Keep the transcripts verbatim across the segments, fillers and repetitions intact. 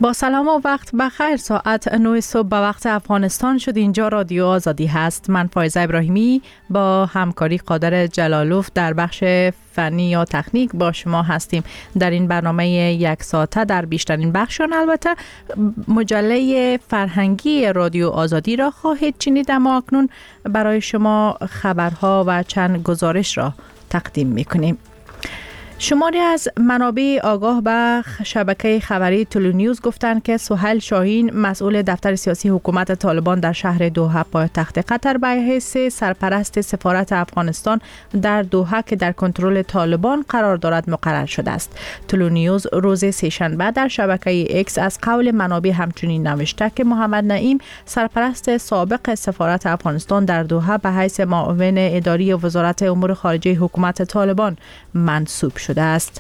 با سلام و وقت بخیر. ساعت نه صبح به وقت افغانستان شد. اینجا رادیو آزادی هست. من فایزه ابراهیمی با همکاری قادر جلالوف در بخش فنی یا تکنیک با شما هستیم. در این برنامه یک ساعته در بیشترین بخشان البته مجله فرهنگی رادیو آزادی را خواهید شنید، اما اکنون برای شما خبرها و چند گزارش را تقدیم میکنیم. شماری از منابع آگاه به شبکه خبری تلونیوز گفتند که سهیل شاهین مسئول دفتر سیاسی حکومت طالبان در شهر دوحه پایتخت قطر به حیث سرپرست سفارت افغانستان در دوحه که در کنترل طالبان قرار دارد مقرر شده است. تلونیوز روز سه‌شنبه در شبکه اکس از قول منابع همچنین نوشته که محمد نعیم سرپرست سابق سفارت افغانستان در دوحه به حیث معاون اداری وزارت امور خارجه حکومت طالبان منصوب شد است.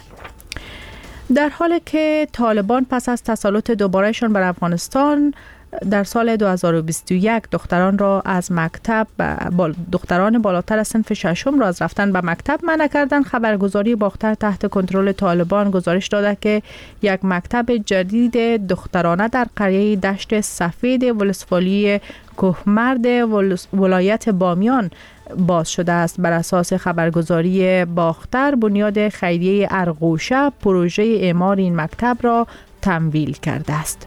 در حالی که طالبان پس از تسلط دوبارهشان بر افغانستان در سال دو هزار و بیست و یک دختران را از مکتب دختران بالاتر از صنف ششم را از رفتن به مکتب منع کردند، خبرگزاری باختر تحت کنترل طالبان گزارش داده که یک مکتب جدید دخترانه در قریه دشت سفید ولسوالی کوهمرد ولایت بامیان باز شده است. بر اساس خبرگزاری باختر بنیاد خیریه ارغوشه پروژه اعمار این مکتب را تمویل کرده است.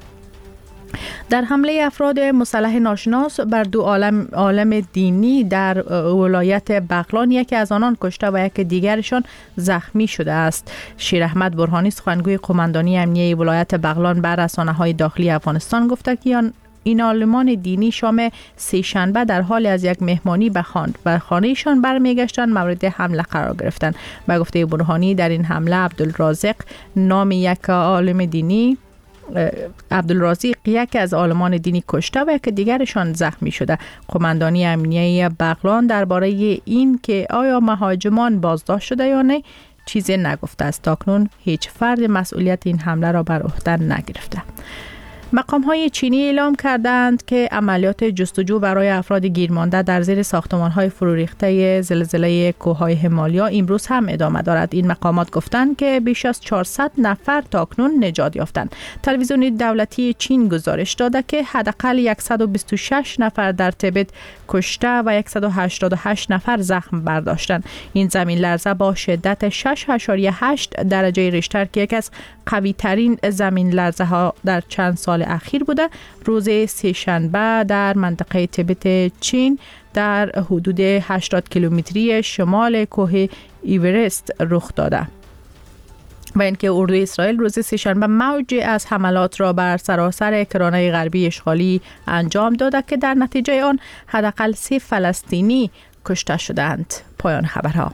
در حمله افراد مسلح ناشناس بر دو عالم, عالم دینی در ولایت بغلان، یکی از آنان کشته و یک دیگرشان زخمی شده است. شیر احمد برهانی سخنگوی قماندانی امنیه ولایت بغلان بر رسانه‌های داخلی افغانستان گفته که این عالمان دینی شام سه‌شنبه در حال از یک مهمانی به خانه به خانه‌شان برمیگشتند مورد حمله قرار گرفتند. به گفته برهانی در این حمله عبدالرازق نام یک عالم دینی عبدالرازق یکی از عالمان دینی کشته و یک دیگرشان زخمی شده. قماندانی امنیه بغلان درباره این که آیا مهاجمان بازداشت شده یا نه چیزی نگفته است. تاکنون هیچ فرد مسئولیت این حمله را بر عهده نگرفته. مقام‌های چینی اعلام کردند که عملیات جستجو برای افراد گیرمانده در زیر ساختمان‌های فروریخته زلزله کوههای همالیا امروز هم ادامه دارد. این مقامات گفتند که بیش از چهارصد نفر تاکنون نجات یافتند. تلویزیون دولتی چین گزارش داده که حداقل صد و بیست و شش نفر در تبت کشته و صد و هشتاد و هشت نفر زخم برداشتند. این زمین لرزه با شدت شش ممیز هشت درجه ریشتر که یکی از قوی‌ترین زمین لرزه‌ها در چند سال اخیر بوده، روز سه‌شنبه در منطقه تبت چین در حدود هشتاد کیلومتری شمال کوه ایورست رخ داده. و اینکه اردوی اسرائیل روز سه‌شنبه موجی از حملات را بر سراسر کرانه غربی اشغالی انجام داده که در نتیجه آن حداقل سی فلسطینی کشته شدند. پایان خبرها.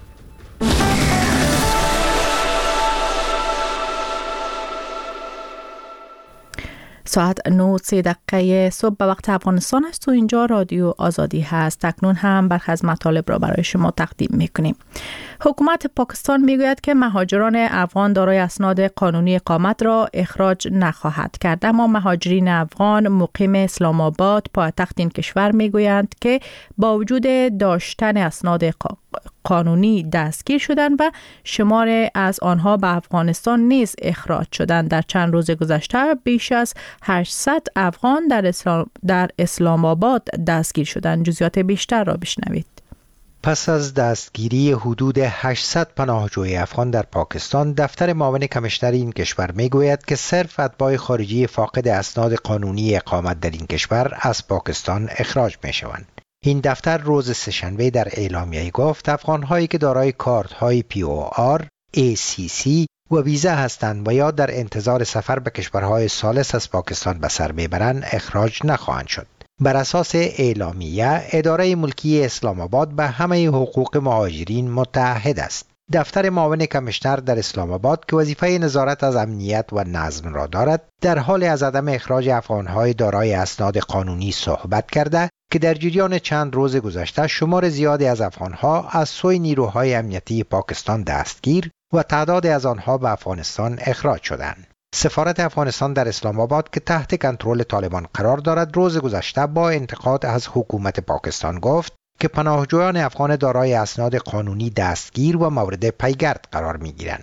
ساعت نه و سه دقیقه صبح به وقت افغانستان است و اینجا رادیو آزادی هست. اکنون هم برخی از مطالب را برای شما تقدیم میکنیم. حکومت پاکستان میگوید که مهاجران افغان دارای اسناد قانونی اقامت را اخراج نخواهد کرد، اما مهاجرین افغان مقیم اسلام آباد پایتخت این کشور میگویند که با وجود داشتن اسناد قانونی دستگیر شدند و شمار از آنها به افغانستان نیز اخراج شدند. در چند روز گذشته بیش از هشتصد افغان در اسلام, در اسلام آباد دستگیر شدند. جزئیات بیشتر را بشنوید. پس از دستگیری حدود هشتصد پناهجوی افغان در پاکستان، دفتر معاون کمیشنر این کشور میگوید که صرف اتباع خارجی فاقد اسناد قانونی اقامت در این کشور از پاکستان اخراج میشوند. این دفتر روز سه‌شنبه در اعلامیه گفت افغان‌هایی که دارای کارت‌های پی او آر، ای سی سی و ویزا هستند و یا در انتظار سفر به کشورهای ثالث از پاکستان به سر میبرند اخراج نخواهند شد. بر اساس اعلامیه، اداره ملکی اسلام آباد به همه حقوق مهاجرین متعهد است. دفتر معاون کمیشنر در اسلام آباد که وظیفه نظارت از امنیت و نظم را دارد، در حال از عدم اخراج افغان‌های دارای اسناد قانونی صحبت کرده که در جریان چند روز گذشته شمار زیادی از افغان‌ها از سوی نیروهای امنیتی پاکستان دستگیر و تعداد از آنها به افغانستان اخراج شدند. سفارت افغانستان در اسلام آباد که تحت کنترل طالبان قرار دارد، روز گذشته با انتقاد از حکومت پاکستان گفت که پناهجویان افغان دارای اسناد قانونی دستگیر و مورد پیگرد قرار می‌گیرند.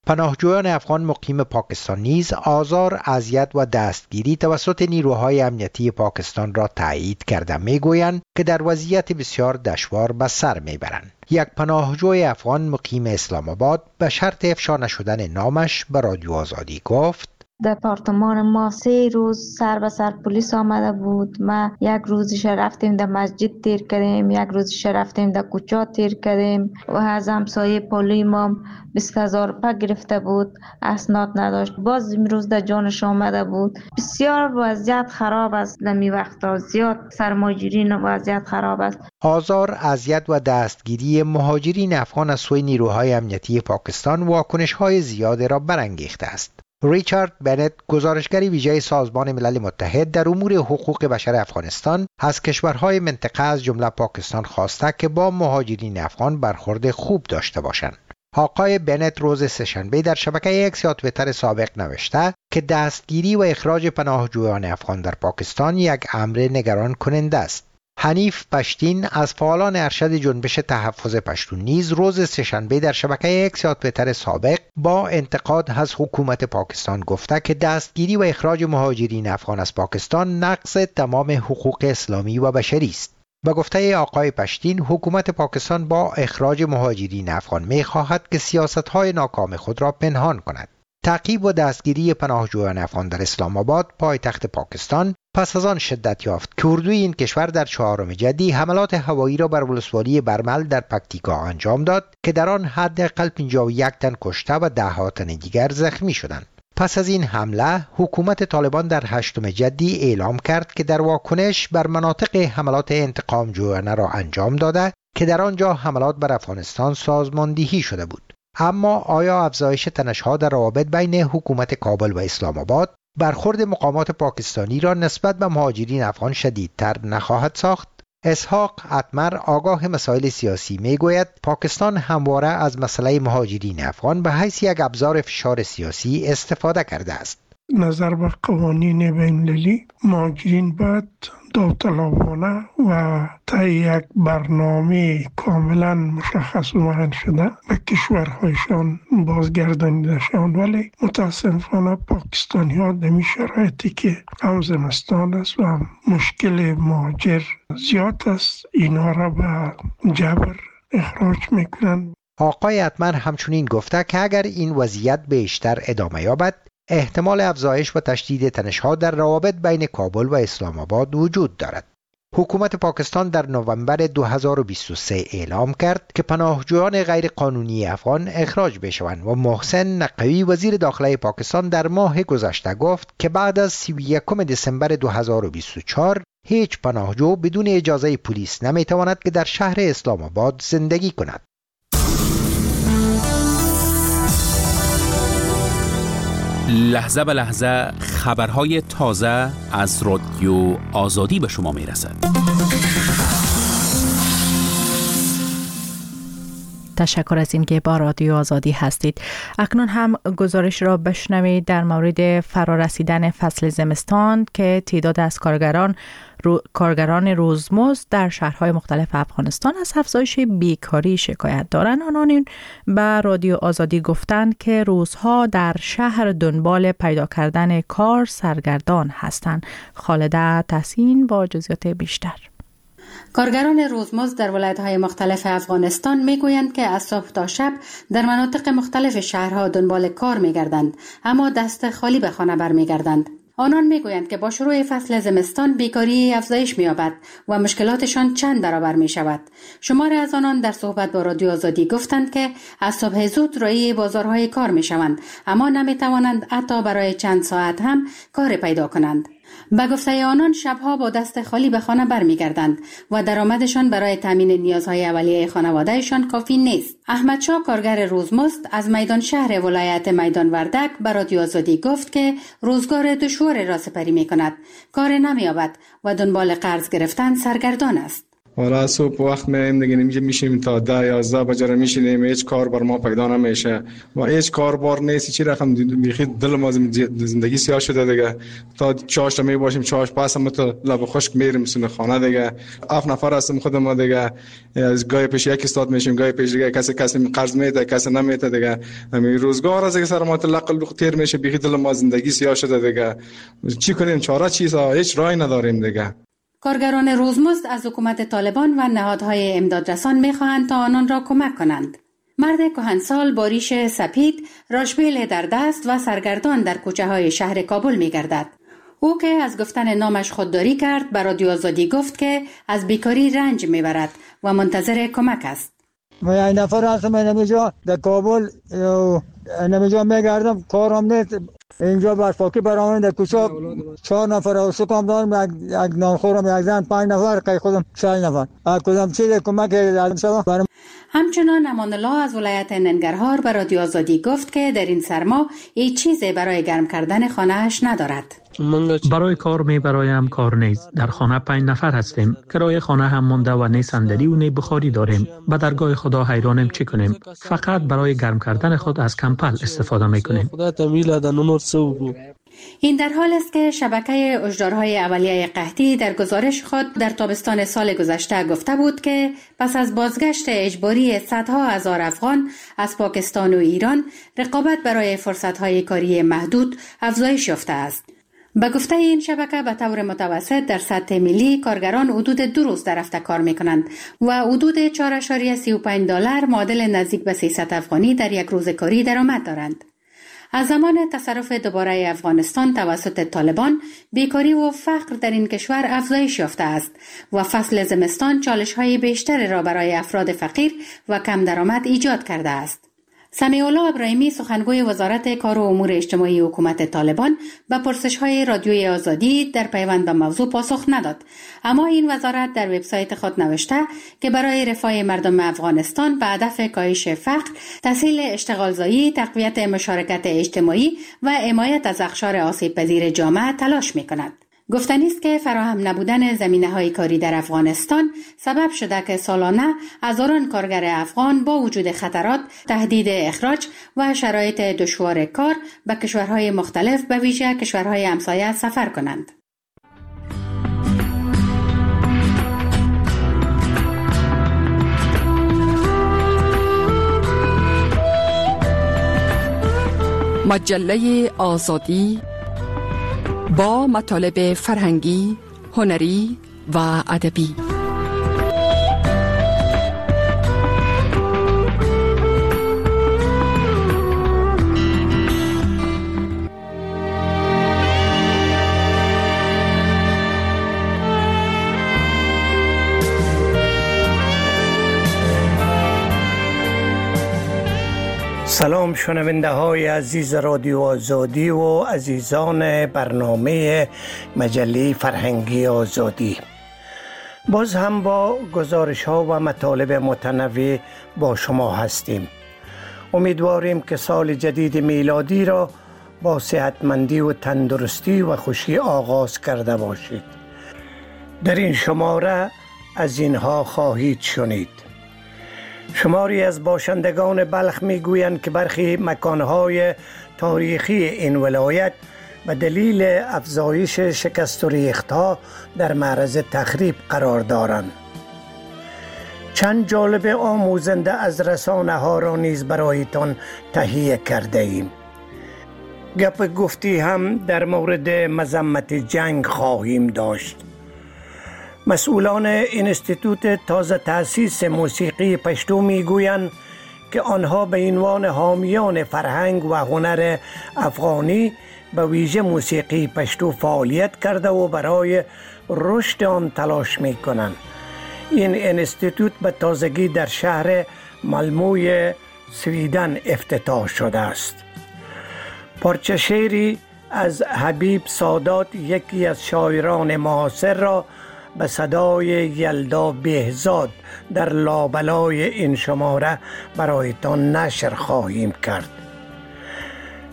پناهجویان افغان مقیم پاکستان نیز آزار، اذیت و دستگیری توسط نیروهای امنیتی پاکستان را تایید کرده میگویند که در وضعیت بسیار دشوار به سر میبرند. یک پناهجوی افغان مقیم اسلام آباد به شرط افشا نشدن نامش به رادیو آزادی گفت: دپارتمان ما سه روز سر به سر پلیس آمده بود. ما یک روزش رفتیم در مسجد تیر کردیم، یک روزش رفتیم در کوچه تیر کردیم و از همسایه پولی ما بیست هزار روپیه گرفته بود، اسناد نداشت. باز امروز در جانش آمده بود. بسیار وضعیت خراب است. نمی وقتا زیاد سرمایه‌گیری وضعیت خراب است. آزار، اذیت و دستگیری مهاجرین افغان از سوی نیروهای امنیتی پاکستان واکنش‌های زیاد را برانگیخته است. ریچارد بنت، گزارشگر ویژه سازمان ملل متحد در امور حقوق بشر افغانستان، از کشورهای منطقه از جمله پاکستان خواسته که با مهاجرین افغان برخورد خوب داشته باشند. آقای بنت روز سه‌شنبه در شبکه اکس یا توییتر سابق نوشته که دستگیری و اخراج پناهجویان افغان در پاکستان یک امر نگران کننده است. حنیف پشتین از فعالان ارشد جنبش تحفظ پشتون نیز روز سه‌شنبه در شبکه اکس یا توییتر سابق با انتقاد از حکومت پاکستان گفته که دستگیری و اخراج مهاجرین افغان از پاکستان نقض تمام حقوق اسلامی و بشری است. به گفته آقای پشتین، حکومت پاکستان با اخراج مهاجرین افغان می‌خواهد که سیاست‌های ناکام خود را پنهان کند. تعقیب و دستگیری پناهجویان افغان در اسلام آباد، پایتخت پاکستان، پس از آن شدت یافت که اردوی این کشور در چهارم جدی حملات هوایی را بر ولسوالی برمل در پکتیکا انجام داد که در آن حداقل پنجاه و یک تن کشته و ده ها تن دیگر زخمی شدند. پس از این حمله، حکومت طالبان در هشتم جدی اعلام کرد که در واکنش بر مناطق حملات انتقام جویانه را انجام داده که در آنجا حملات بر افغانستان سازماندهی شده بود. اما آیا افزایش تنش‌ها در روابط بین حکومت کابل و اسلام آباد برخورد مقامات پاکستانی را نسبت به مهاجرین افغان شدیدتر نخواهد ساخت؟ اسحاق اتمر، آگاه مسائل سیاسی، میگوید پاکستان همواره از مسئله مهاجرین افغان به حیث یک ابزار فشار سیاسی استفاده کرده است. نظر به قوانین بین‌المللی، مهاجرین باید داوطلبانه و طی یک برنامه کاملا مشخص و معین شده به کشورهایشان بازگردانیده شوند، ولی متاسفانه پاکستانی ها در این شرایطی که هم زمستان است و هم مشکل مهاجر زیاد است، اینها را به جبر اخراج میکنند. آقای اتمر همچنین گفته که اگر این وضعیت بیشتر ادامه یابد، احتمال افزایش و تشدید تنش‌ها در روابط بین کابل و اسلام آباد وجود دارد. حکومت پاکستان در نوامبر دو هزار و بیست و سه اعلام کرد که پناهجویان غیرقانونی افغان اخراج بشوند و محسن نقوی، وزیر داخله پاکستان، در ماه گذشته گفت که بعد از سی و یکم دسامبر دو هزار و بیست و چهار هیچ پناهجو بدون اجازه پلیس نمیتواند که در شهر اسلام آباد زندگی کند. لحظه به لحظه خبرهای تازه از رادیو آزادی به شما میرسد. تشکر از اینکه با رادیو آزادی هستید. اکنون هم گزارش را بشنوید در مورد فرارسیدن فصل زمستان که تعداد از کارگران رو، کارگران روزمزد در شهرهای مختلف افغانستان از افزایش بیکاری شکایت دارند. آنان به رادیو آزادی گفتند که روزها در شهر دنبال پیدا کردن کار سرگردان هستند. خالده تحسین با جزئیات بیشتر. کارگران روزمزد در ولایت‌های مختلف افغانستان میگویند که از صبح تا شب در مناطق مختلف شهرها دنبال کار میگردند، اما دست خالی به خانه برمیگردند. آنان میگویند که با شروع فصل زمستان بیکاری افزایش می‌یابد و مشکلاتشان چند برابر می‌شود. شماری از آنان در صحبت با رادیو آزادی گفتند که از صبح زود راهی بازارهای کار می‌شوند، اما نمی‌توانند حتی برای چند ساعت هم کار پیدا کنند. به گفته آنان شبها با دست خالی به خانه برمیگردند و درآمدشان برای تامین نیازهای اولیه خانوادهشان کافی نیست. احمد شاه، کارگر روزمزد از میدان شهر ولایت میدان وردک، به رادیو آزادی گفت که روزگار دشوار را سپری می‌کند، کار نمی‌یابد و دنبال قرض گرفتن سرگردان است. حالا صبح وقت میایم دیگه نمیشه میشیم تا ده یازده بجه میشینیم، هیچ کار بر ما پیدا نمیشه و هیچ کار بار نیست. چی رقم بیخی دل ما زندگی سیاه شده دیگه. تا چاش می باشیم چاش پاس هم تو لب خشک میریم سن خانه دیگه. هفت نفر هستیم خود ما دیگه. از گای پیش یک استاد میشیم، گای پیش دیگه کسی کسی قرض میده کسی نمیده دیگه. همین روزگار از که سر ما تلقل تیر میشه، بیخی دل ما زندگی سیاه شده دیگه. چی کنیم؟ چاره چیست؟ هیچ راهی نداریم دیگه. کارگران روزمزد از حکومت طالبان و نهادهای امدادرسان می‌خواهند تا آنان را کمک کنند. مرد کهنسال با ریش سپید، راشبیل در دست و سرگردان در کوچه‌های شهر کابل می‌گردد. او که از گفتن نامش خودداری کرد، به رادیو آزادی گفت که از بیکاری رنج می‌برد و منتظر کمک است. من این نفر هستم اینجا در کابل، اینجا می‌گردم، کارم نیست. اینجا برفاکی برامون در کوچه چهار نفر و سکام دارم، یک نانخورم، یک زن، پنج نفر، که خودم شش نفر. کدام چیز کمک برام. همچنان امان الله از ولایت ننگرهار به رادیو آزادی گفت که در این سرما هیچ چیزی برای گرم کردن خانه‌اش ندارد. برای کار می برایم کار نیست. در خانه پنج نفر هستیم. کرایه خانه هم مانده و نه صندلی و نه بخاری داریم. به درگاه خدا حیرانیم چی کنیم. فقط برای گرم کردن خود از کمپل استفاده می کنیم. این در حال است که شبکه هشدارهای اولیه قحطی در گزارش خود در تابستان سال گذشته گفته بود که پس از بازگشت اجباری صدها هزار افغان از پاکستان و ایران، رقابت برای فرصتهای کاری محدود افزایش یافته است. به گفته این شبکه به طور متوسط در سطح ملی کارگران حدود دو روز در هفته کار میکنند و حدود چهار ممیز سی و پنج دلار معادل نزدیک به سیصد افغانی در یک روز کاری درآمد دارند. از زمان تصرف دوباره افغانستان توسط طالبان، بیکاری و فقر در این کشور افزایش یافته است و فصل زمستان چالش‌های بیشتری را برای افراد فقیر و کم درآمد ایجاد کرده است. سمیع الله ابراهیمی، سخنگوی وزارت کار و امور اجتماعی حکومت طالبان، به پرسش‌های رادیوی آزادی در پیوند به موضوع پاسخ نداد، اما این وزارت در وبسایت خود نوشته که برای رفاه مردم افغانستان به هدف کاهش فقر، تسهیل اشتغالزایی، تقویت مشارکت اجتماعی و حمایت از اقشار آسیب‌پذیر جامعه تلاش می‌کند. گفتنی است که فراهم نبودن زمینه‌های کاری در افغانستان سبب شده که سالانه هزاران کارگر افغان با وجود خطرات، تهدید اخراج و شرایط دشوار کار به کشورهای مختلف، به ویژه کشورهای همسایه سفر کنند. مجله آزادی با مطالب فرهنگی، هنری و ادبی. سلام شنونده های عزیز رادیو آزادی و عزیزان برنامه مجله فرهنگی آزادی. باز هم با گزارش ها و مطالب متنوع با شما هستیم. امیدواریم که سال جدید میلادی را با صحتمندی و تندرستی و خوشی آغاز کرده باشید. در این شماره از اینها خواهید شنید. شماری از باشندگان بلخ میگویند که برخی مکانهای تاریخی این ولایت به دلیل افزایش شکست و ریختها در معرض تخریب قرار دارند. چند جالب آموزنده از رسانه ها را نیز برایتان تهیه کرده ایم. گپ گفتی هم در مورد مذمت جنگ خواهیم داشت. مسئولان انستیتوت تازه تأسیس موسیقی پشتو میگویند که آنها به عنوان حامیان فرهنگ و هنر افغانی به ویژه موسیقی پشتو فعالیت کرده و برای رشد آن تلاش میکنند. این انستیتوت به تازگی در شهر مالموی سویدن افتتاح شده است. پارچه شعری از حبیب سادات، یکی از شاعران معاصر، را به صدای یلدا بهزاد در لابلای این شماره برایتان نشر خواهیم کرد.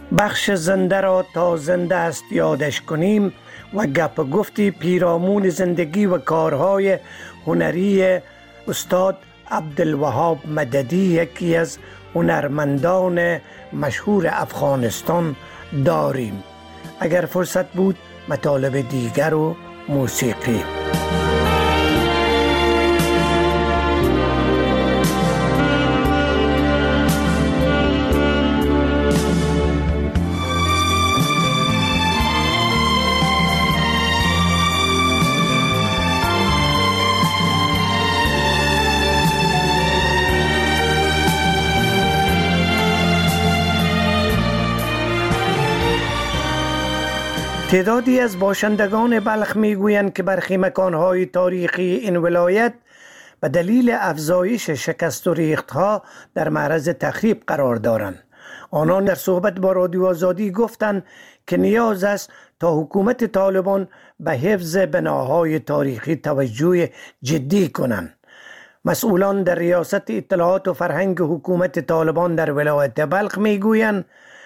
بخش زنده را تا زنده است یادش کنیم و گپ گفتی پیرامون زندگی و کارهای هنری استاد عبدالوهاب مددی، یکی از هنرمندان مشهور افغانستان داریم. اگر فرصت بود مطالب دیگر و موسیقی. تعدادی از باشندگان بلخ میگویند که برخی مکانهای تاریخی این ولایت به دلیل افزایش شکست و ریختها در معرض تخریب قرار دارند. آنان در صحبت با رادیو آزادی گفتند که نیاز است تا حکومت طالبان به حفظ بناهای تاریخی توجه جدی کنند. مسئولان در ریاست اطلاعات و فرهنگ حکومت طالبان در ولایت بلخ میگویند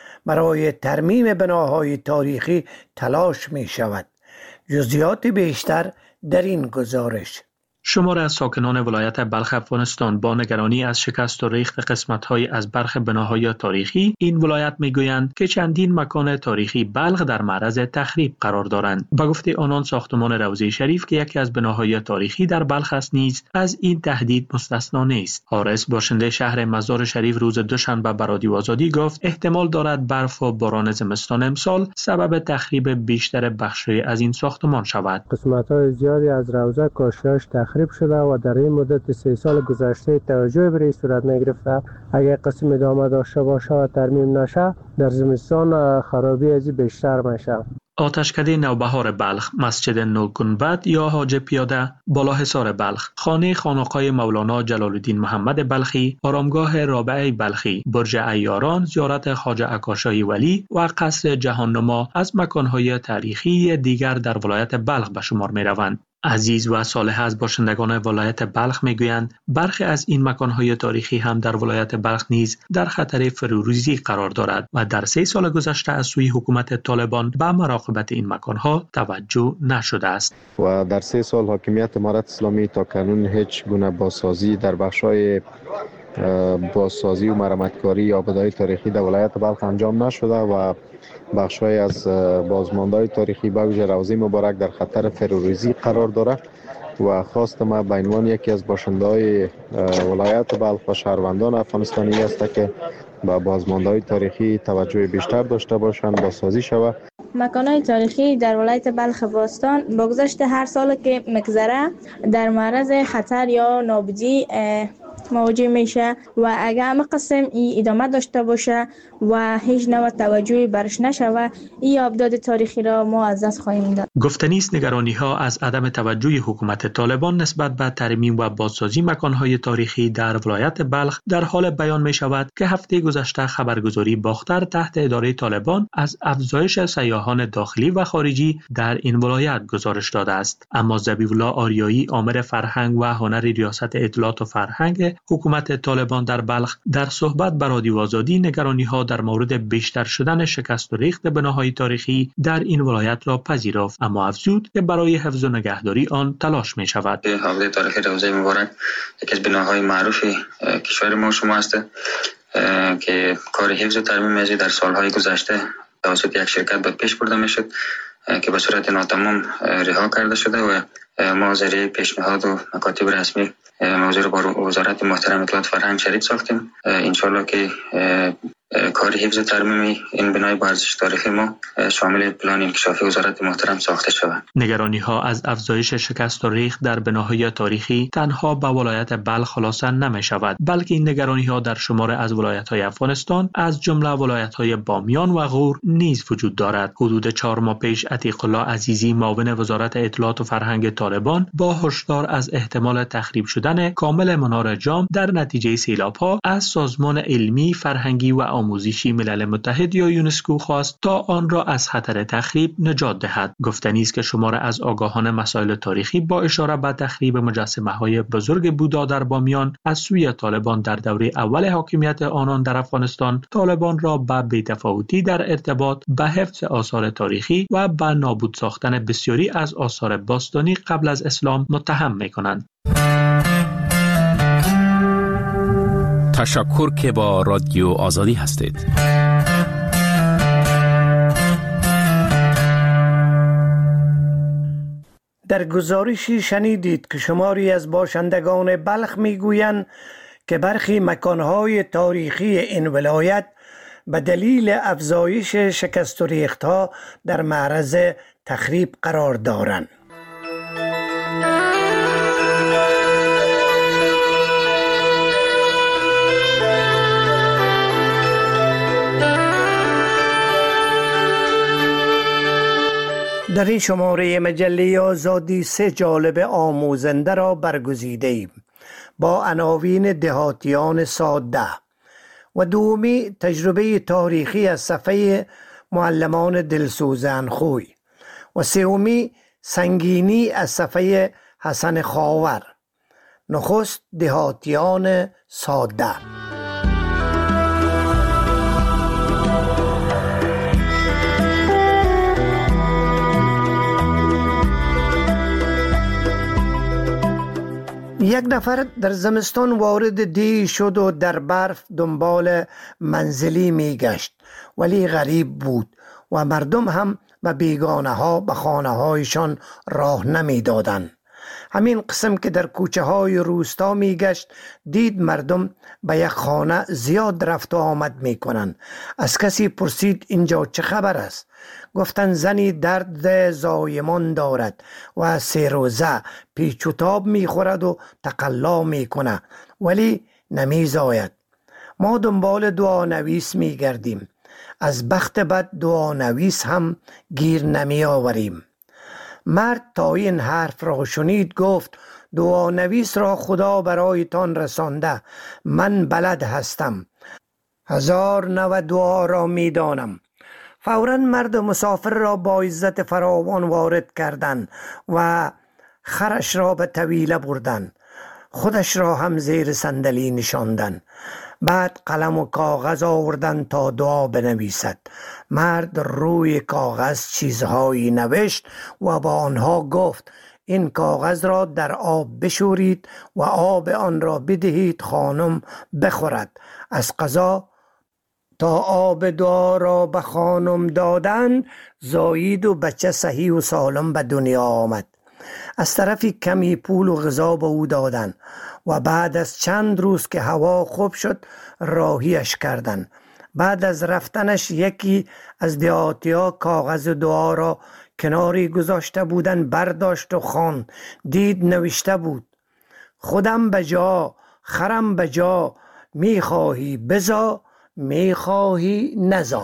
برای ترمیم بناهای تاریخی تلاش می شود. جزئیات بیشتر در این گزارش. شمار از ساکنان ولایت بلخ افغانستان با نگرانی از شکست و ریخت قسمت‌های از برخی بناهای تاریخی این ولایت می‌گویند که چندین مکان تاریخی بلخ در معرض تخریب قرار دارند. به گفته آنان ساختمان روضه شریف که یکی از بناهای تاریخی در بلخ است نیز از این تهدید مستثنا نیست. حارس باشنده شهر مزار شریف روز دوشنبه به رادیو آزادی گفت احتمال دارد برف و باران زمستان امسال سبب تخریب بیشتر بخش‌های از این ساختمان شود. قسمت‌های زیادی از روضه کاشی‌هاش تخریب شده و در این مدت سه سال گذشته توجه به این صورت نگرفته. اگر قسم ادامه داشته باشه و ترمیم نشه در زمستان خرابی از بیشتر میشه. آتشکده نوبهار بلخ، مسجد نوگنبد یا حاج پیاده، بالاحصار بلخ، خانه خانقاه مولانا جلال الدین محمد بلخی، آرامگاه رابعه بلخی، برج عیاران، زیارت خواجه عکاشای ولی و قصر جهاننما از مکانهای تاریخی دیگر در ولایت بلخ به شمار می روند. عزیز و صالح از باشندگان ولایت بلخ میگویند برخی از این مکانهای تاریخی هم در ولایت بلخ نیز در خطر فروریزی قرار دارد و در سه سال گذشته از سوی حکومت طالبان به مراقبت این مکانها توجه نشده است. و در سه سال حاکمیت امارت اسلامی تا کنون هیچ گونه بازسازی در بخش‌های بازسازی و مرمتکاری یا آبادانی تاریخی در ولایت بلخ انجام نشده و بخش‌های از بازماندهای تاریخی به ویژه روضه مبارک در خطر فروریزی قرار دارد و خواست ما به عنوان یکی از باشنده‌های ولایت بلخ و شهروندان افغانستانی است که به بازماندهای تاریخی توجه بیشتر داشته باشند، بازسازی شود. مکان‌های تاریخی در ولایت بلخ باستان با گذشت هر سال که مگذره در معرض خطر یا نابودی مواجه میشه و اگر همه قسم ای ادامه داشته باشه و هیچ نوع توجهی برش نشوه این ابداد تاریخی را ما از دست خواهیم داد. گفتنی است نگرانی ها از عدم توجه حکومت طالبان نسبت به ترمیم و بازسازی مکانهای تاریخی در ولایت بلخ در حال بیان می شود که هفته گذشته خبرگزاری باختر تحت اداره طالبان از افزایش سیاحان داخلی و خارجی در این ولایت گزارش داده است. اما ذبیح‌الله آریایی آمر فرهنگ و هنر ریاست اطلاعات و فرهنگ حکومت طالبان در بلخ در صحبت با رادیو آزادی نگرانی‌ها در مورد بیشتر شدن شکست و ریخت بناهای تاریخی در این ولایت را پذیرفت، اما افزود که برای حفظ و نگهداری آن تلاش می شود. حوزه تاریخی روضه مبارک یکی از بناهای معروف کشور ما شما است که کار حفظ و ترمیم از در سالهای گذشته توسط یک شرکت به پیش برده میشد که به صورت ناتمام رها کرده شده و ما ذریعه پیشنهاد و مکاتب رسمی موضوع رو با وزارت محترم اطلاعات فرهنگ شریک ساختیم. انشالله که کار حفظ و ترمیم این بنای با ارزش تاریخی ما شامل پلان انکشافی وزارت محترم ساخته شود. نگرانی ها از افزایش شکست و ریخت در بناهای تاریخی تنها به ولایت بلخ خلاصه نمی شود، بلکه این نگرانی ها در شمار از ولایت های افغانستان از جمله ولایت های بامیان و غور نیز وجود دارد. حدود چهار ماه پیش عتیق الله عزیزی معاون وزارت اطلاعات و فرهنگ طالبان با هشدار از احتمال تخریب شدن کامل منار جام در نتیجه سیلاب ها از سازمان علمی فرهنگی و آموزشی ملل متحد یا یونسکو خواست تا آن را از خطر تخریب نجات دهد. گفتنی است که شمار از آگاهان مسائل تاریخی با اشاره به تخریب مجسمه‌های بزرگ بودا در بامیان از سوی طالبان در دوره اول حاکمیت آنان در افغانستان، طالبان را به بی‌تفاوتی در ارتباط به حفظ آثار تاریخی و به نابود ساختن بسیاری از آثار باستانی قبل از اسلام متهم می‌کنند. تشکر که با رادیو آزادی هستید. در گزارشی شنیدید که شماری از باشندگان بلخ میگویند که برخی مکانهای تاریخی این ولایت به دلیل افزایش شکست و ریخت‌ها در معرض تخریب قرار دارند. در این شماره مجله آزادی سه جالب آموزنده را برگزیده ایم با عناوین دهاتیان ساده و دومی تجربه تاریخی از صفحه معلمان دلسوزان خوی و سومی سنگینی از صفحه حسن خاور. نخست دهاتیان ساده. یک نفر در زمستان وارد دی شد و در برف دنبال منزلی می گشت، ولی غریب بود و مردم هم به بیگانه ها به خانه هایشان راه نمی دادن. همین قسم که در کوچه های روستا می گشت دید مردم به یک خانه زیاد رفت و آمد می کنن. از کسی پرسید اینجا چه خبر است؟ گفتن زنی درد زایمان دارد و سه روزه پیچ و تاب می خورد و تقلا می کنه ولی نمی زاید. ما دنبال دعانویس می گردیم، از بخت بد دعانویس هم گیر نمی آوریم. مرد تا این حرف را شنید گفت دعانویس را خدا برایتان رسانده، من بلد هستم، هزار نوع دعا را می دانم. فوراً مرد مسافر را با عزت فراوان وارد کردند و خرش را به طویله بردند. خودش را هم زیر صندلی نشاندند. بعد قلم و کاغذ آوردند تا دعا بنویسد. مرد روی کاغذ چیزهایی نوشت و با آنها گفت این کاغذ را در آب بشورید و آب آن را بدهید خانم بخورد. از قضا تا آب دعا را به خانم دادن زایید و بچه صحیح و سالم به دنیا آمد. از طرفی کمی پول و غذا به او دادن و بعد از چند روز که هوا خوب شد راهیش کردن. بعد از رفتنش یکی از دهاتی‌ها کاغذ دعا را کناری گذاشته بودن برداشت و خواند. دید نوشته بود خودم بجا خرم بجا، میخواهی بزا میخواهی نزا.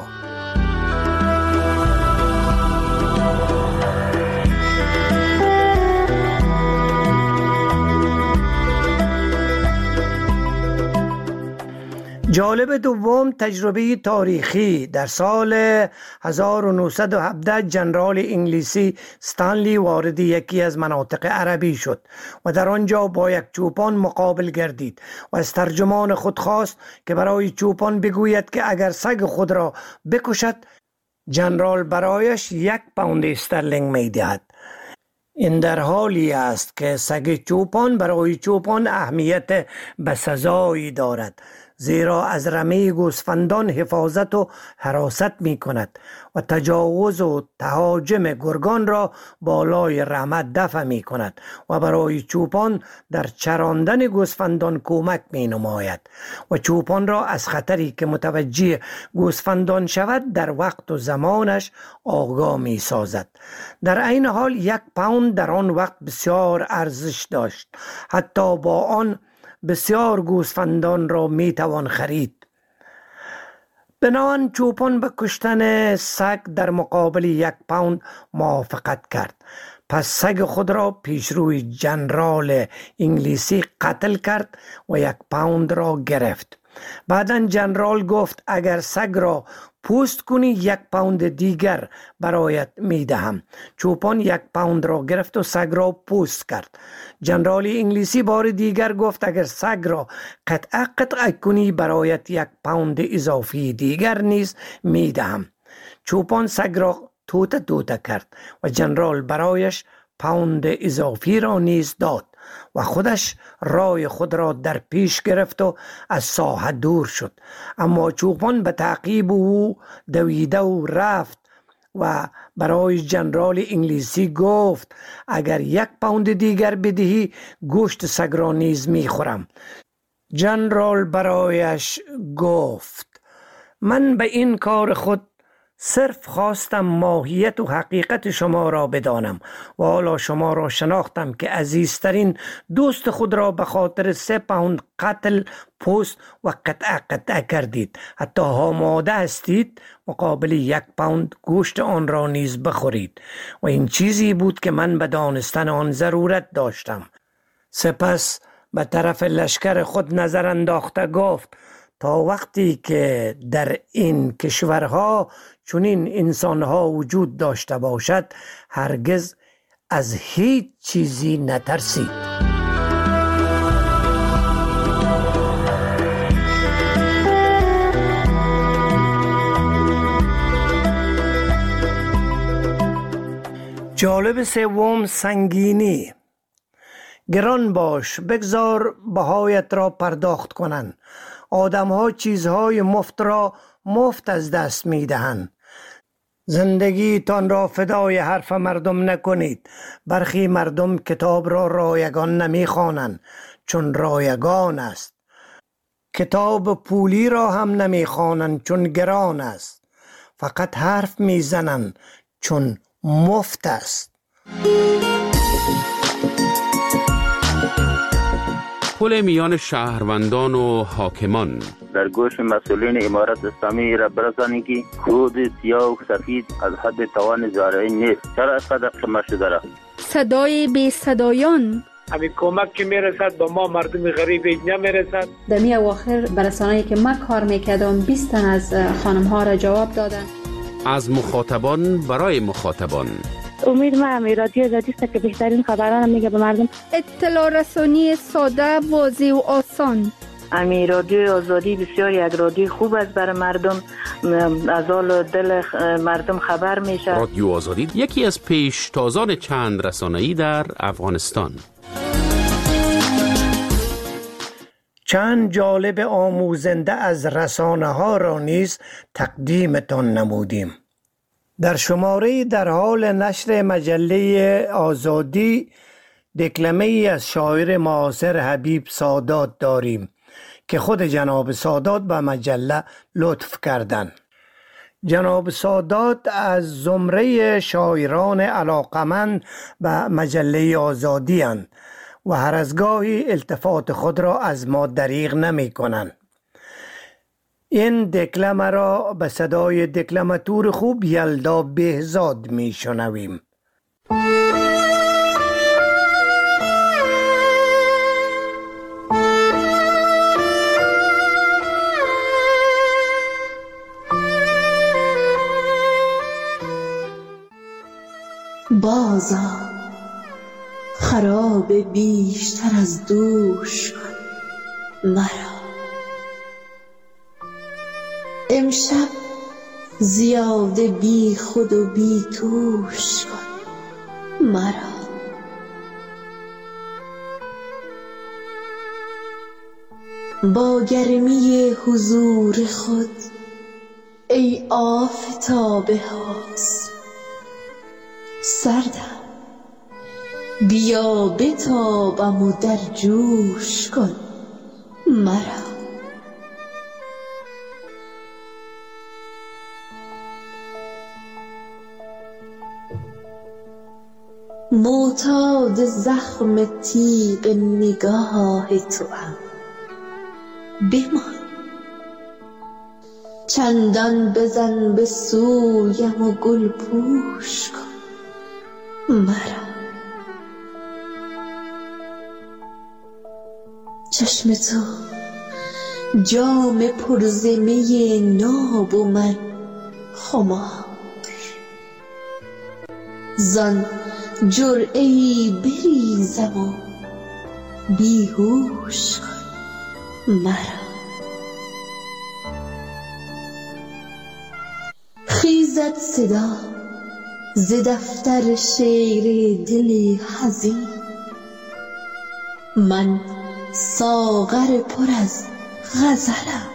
جالب دوم تجربه تاریخی. در سال هزار و نهصد و هفده جنرال انگلیسی استانلی وارد یکی از مناطق عربی شد و در آنجا با یک چوپان مقابل گردید و از ترجمان خود خواست که برای چوپان بگوید که اگر سگ خود را بکشد جنرال برایش یک پوند استرلینگ می دهد. این در حالی است که سگ چوپان برای چوپان اهمیت بسزایی دارد، زیرا از رمه گوسفندان حفاظت و حراست می کند و تجاوز و تهاجم گرگان را بالای رمه دفع می کند و برای چوپان در چراندن گوسفندان کمک می نماید و چوپان را از خطری که متوجه گوسفندان شود در وقت و زمانش آگاه می سازد. در این حال یک پوند در آن وقت بسیار ارزش داشت، حتی با آن بسیار گوسفندان را می توان خرید. بنابراین چوپان به کشتن سگ در مقابل یک پوند موافقت کرد. پس سگ خود را پیش روی جنرال انگلیسی قتل کرد و یک پوند را گرفت. بعدن جنرال گفت اگر سگ را پوست کنی یک پوند دیگر برایت میدهم. چوپان یک پوند را گرفت و سگ را پوست کرد. جنرال انگلیسی بار دیگر گفت اگر سگ را قطعه قطعه کنی برایت یک پوند اضافی دیگر نیز میدهم. چوپان سگ را توته توته کرد و جنرال برایش پوند اضافی را نیز داد و خودش رای خود را در پیش گرفت و از ساحه دور شد. اما چوپان به تعقیب او دویده و رفت و برای جنرال انگلیسی گفت اگر یک پوند دیگر بدهی گوشت سگ را نیز میخورم. جنرال برایش گفت من به این کار خود صرف خواستم ماهیت و حقیقت شما را بدانم و حالا شما را شناختم که عزیزترین دوست خود را به خاطر سه پوند قتل، پوست و قطعه قطعه کردید. حتی آماده هستید مقابل یک پوند گوشت آن را نیز بخورید و این چیزی بود که من به دانستن آن ضرورت داشتم. سپس به طرف لشکر خود نظر انداخته گفت تا وقتی که در این کشورها چنین انسانها وجود داشته باشد هرگز از هیچ چیزی نترسید. جالب سوم سنگینی. گران باش، بگذار بهایت را پرداخت کنند. آدم ها چیزهای مفت را مفت از دست می دهند. زندگی تان را فدای حرف مردم نکنید. برخی مردم کتاب را رایگان نمی خوانند چون رایگان است. کتاب پولی را هم نمی خوانند چون گران است. فقط حرف می زنند چون مفت است. پل میان شهروندان و حاکمان. در گوش مسئولین امارت اسلامی را برسانید که کود سیاه و سفید از حد توان زارعین نیست. چرا از قدر شما شده را؟ صدای بی صدایان. همین کمک که میرسد با ما مردم غریب نمیرسد. در می اواخر برسانه‌ای که من کار میکردم بیست تن از خانم ها را جواب دادن. از مخاطبان برای مخاطبان. امید ما امی رادیو آزادی است که بهترین خبران میگه به مردم. اطلاع رسانی ساده، واضح و آسان. امی رادیو آزادی بسیار یک رادیو خوب است برای مردم، از حال دل مردم خبر میشه. رادیو آزادی یکی از پیشتازان چند رسانه‌ای در افغانستان. چند جالب آموزنده از رسانه ها را نیز تقدیمتان نمودیم. در شماره در حال نشر مجله آزادی دکلمه ای از شاعر معاصر حبیب سادات داریم که خود جناب سادات به مجله لطف کردند. جناب سادات از زمره شاعران علاقمند به مجله آزادی اند و هر از گاهی التفات خود را از ما دریغ نمی کنند. این دکلمه را به صدای دکلماتور خوب یلدا بهزاد می شنویم. بازا خراب بیشتر از دوش کن مرا، امشب زیاده بی خود و بی توش کن مرا. با گرمی حضور خود ای آفتاب حسن سردم، بیا بتابم و در جوش کن مرا. معتاد زخم تیغ نگاه توام، بمان چندان بزن به سویم و گل پوش کن مرا. چشم تو جام پرزمه ناب و من خمار. زان جرعه ای بریزم و بیهوش کن مرا. خیزد صدا ز دفتر شعر دل حزین، من ساغر پر از غزلم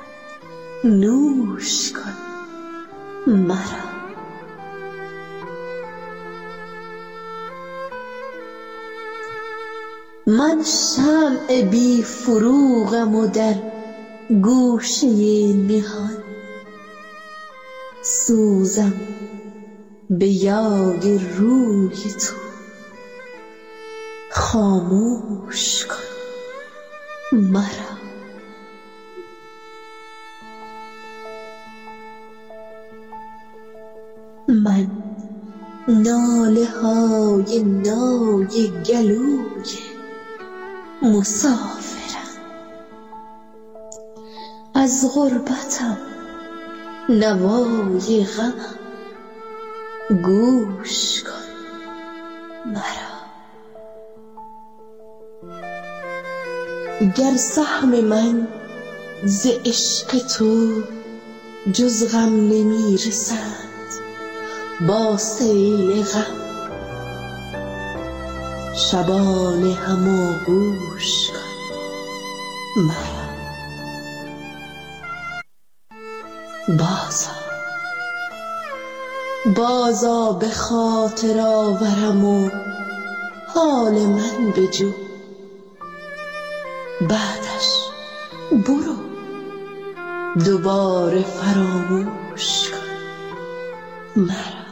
نوش کن مرا. من شمع بی فروغم و در گوشه نهان سوزم به یاد روی تو، خاموش کن مرا. من ناله های نای گلوی مسافرم، از غربتم نوای غمم گوش کن مرا. گر سهم من ز عشق تو جز غم نمی رسد با سیل غم، شبانه هم گوش کن مرا. بازا بازا به خاطر آورم و حال من بجو، بعدش برو دوباره فراموش کن مرا.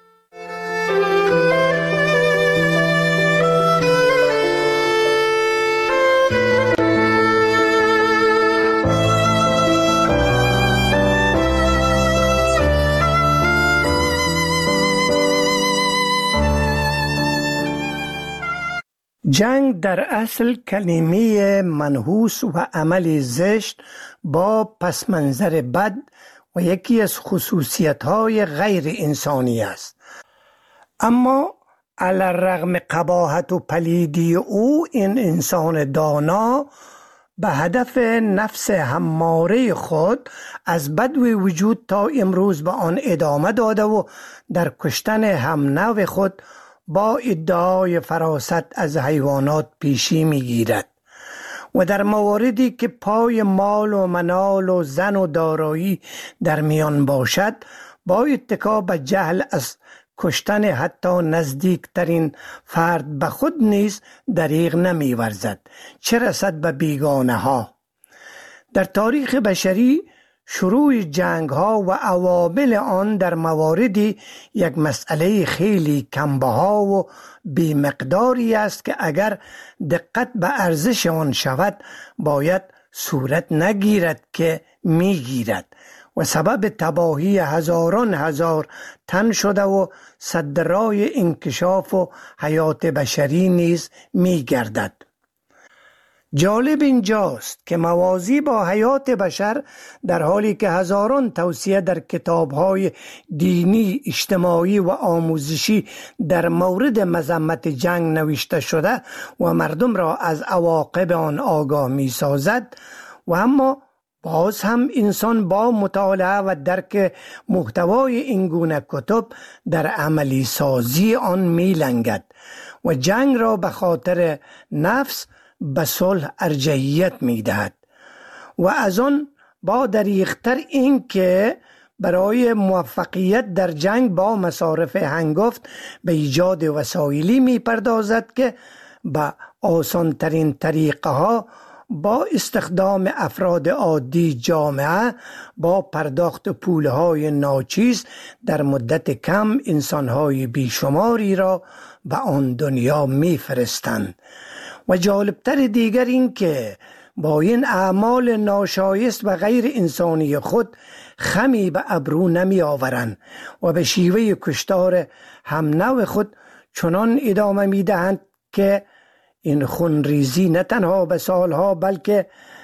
جنگ در اصل کلمه منحوس و عمل زشت با پس منظر بد و یکی از خصوصیت‌های غیر انسانی است، اما علی الرغم قباحت و پلیدی او این انسان دانا به هدف نفس هماره خود از بدو وجود تا امروز به آن ادامه داده و در کشتن همنو خود با ادعای فراست از حیوانات پیشی میگیرد و در مواردی که پای مال و منال و زن و دارایی در میان باشد با اتکا به جهل از کشتن حتی نزدیکترین فرد به خود نیز دریغ نمی ورزد، چه رسد به بیگانه ها. در تاریخ بشری شروع جنگ ها و عوامل آن در مواردی یک مسئله خیلی کمبها و بیمقداری است که اگر دقت به ارزش آن شود باید صورت نگیرد که میگیرد و سبب تباهی هزاران هزار تن شده و سد راه انکشاف و حیات بشری نیز میگردد. جالب اینجاست که موازی با حیات بشر در حالی که هزاران توصیه در کتاب‌های دینی، اجتماعی و آموزشی در مورد مذمت جنگ نوشته شده و مردم را از عواقب آن آگاه می‌سازد و اما باز هم انسان با مطالعه و درک محتوای این گونه کتب در عملی سازی آن می‌لنگد و جنگ را به خاطر نفس به صلح ارجحیت می‌دهد و از آن با دریغ‌تر این که برای موفقیت در جنگ با مصارف هنگفت به ایجاد وسایلی می‌پردازد که به آسان‌ترین طریقه ها با استخدام افراد عادی جامعه با پرداخت پولهای ناچیز در مدت کم انسانهای بیشماری را به آن دنیا می‌فرستند. و جالبتر دیگر این که با این اعمال ناشایست و غیر انسانی خود خمی به ابرو نمی آورند و به شیوه کشتار همنو خود چنان ادامه می دهند که این خونریزی نه تنها به سالها بلکه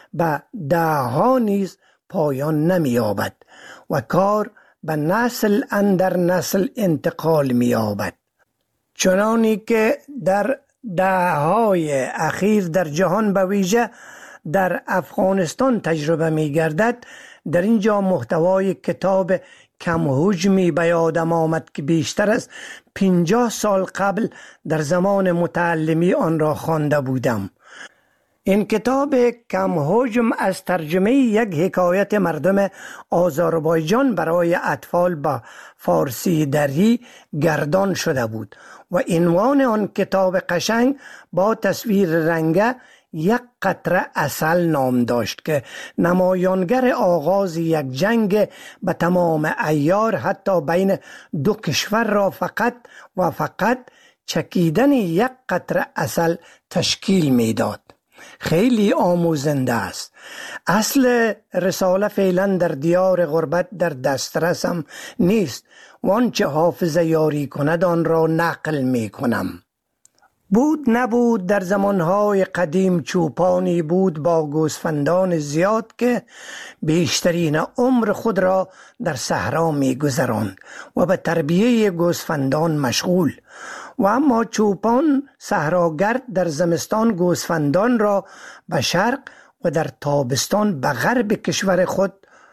به دهها نیز پایان نمی‌یابد و کار به نسل اندر نسل انتقال می‌یابد. چنانی که در دههای اخیر در جهان به ویژه در افغانستان تجربه می گردد، در اینجا محتوای کتاب کم حجمی به یادم آمد که بیشتر از پنجاه سال قبل در زمان متعلمی آن را خوانده بودم. این کتاب کم حجم از ترجمه یک حکایت مردم آذربایجان برای اطفال به فارسی دری گردان شده بود و عنوان آن کتاب قشنگ با تصویر رنگه یک قطره عسل نام داشت که نمایانگر آغاز یک جنگ به تمام عیار حتی بین دو کشور را فقط و فقط چکیدن یک قطره عسل تشکیل میداد. خیلی آموزنده است. اصل رساله فعلا در دیار غربت در دسترسم نیست و آنچه حافظه یاری کند آن را نقل می کنم. بود نبود در زمانهای قدیم چوپانی بود با گوسفندان زیاد که بیشترین عمر خود را در صحرا می گذراند و به تربیه گوسفندان مشغول و اما چوپان صحراگرد در زمستان گوسفندان را به شرق و در تابستان به غرب کشور خود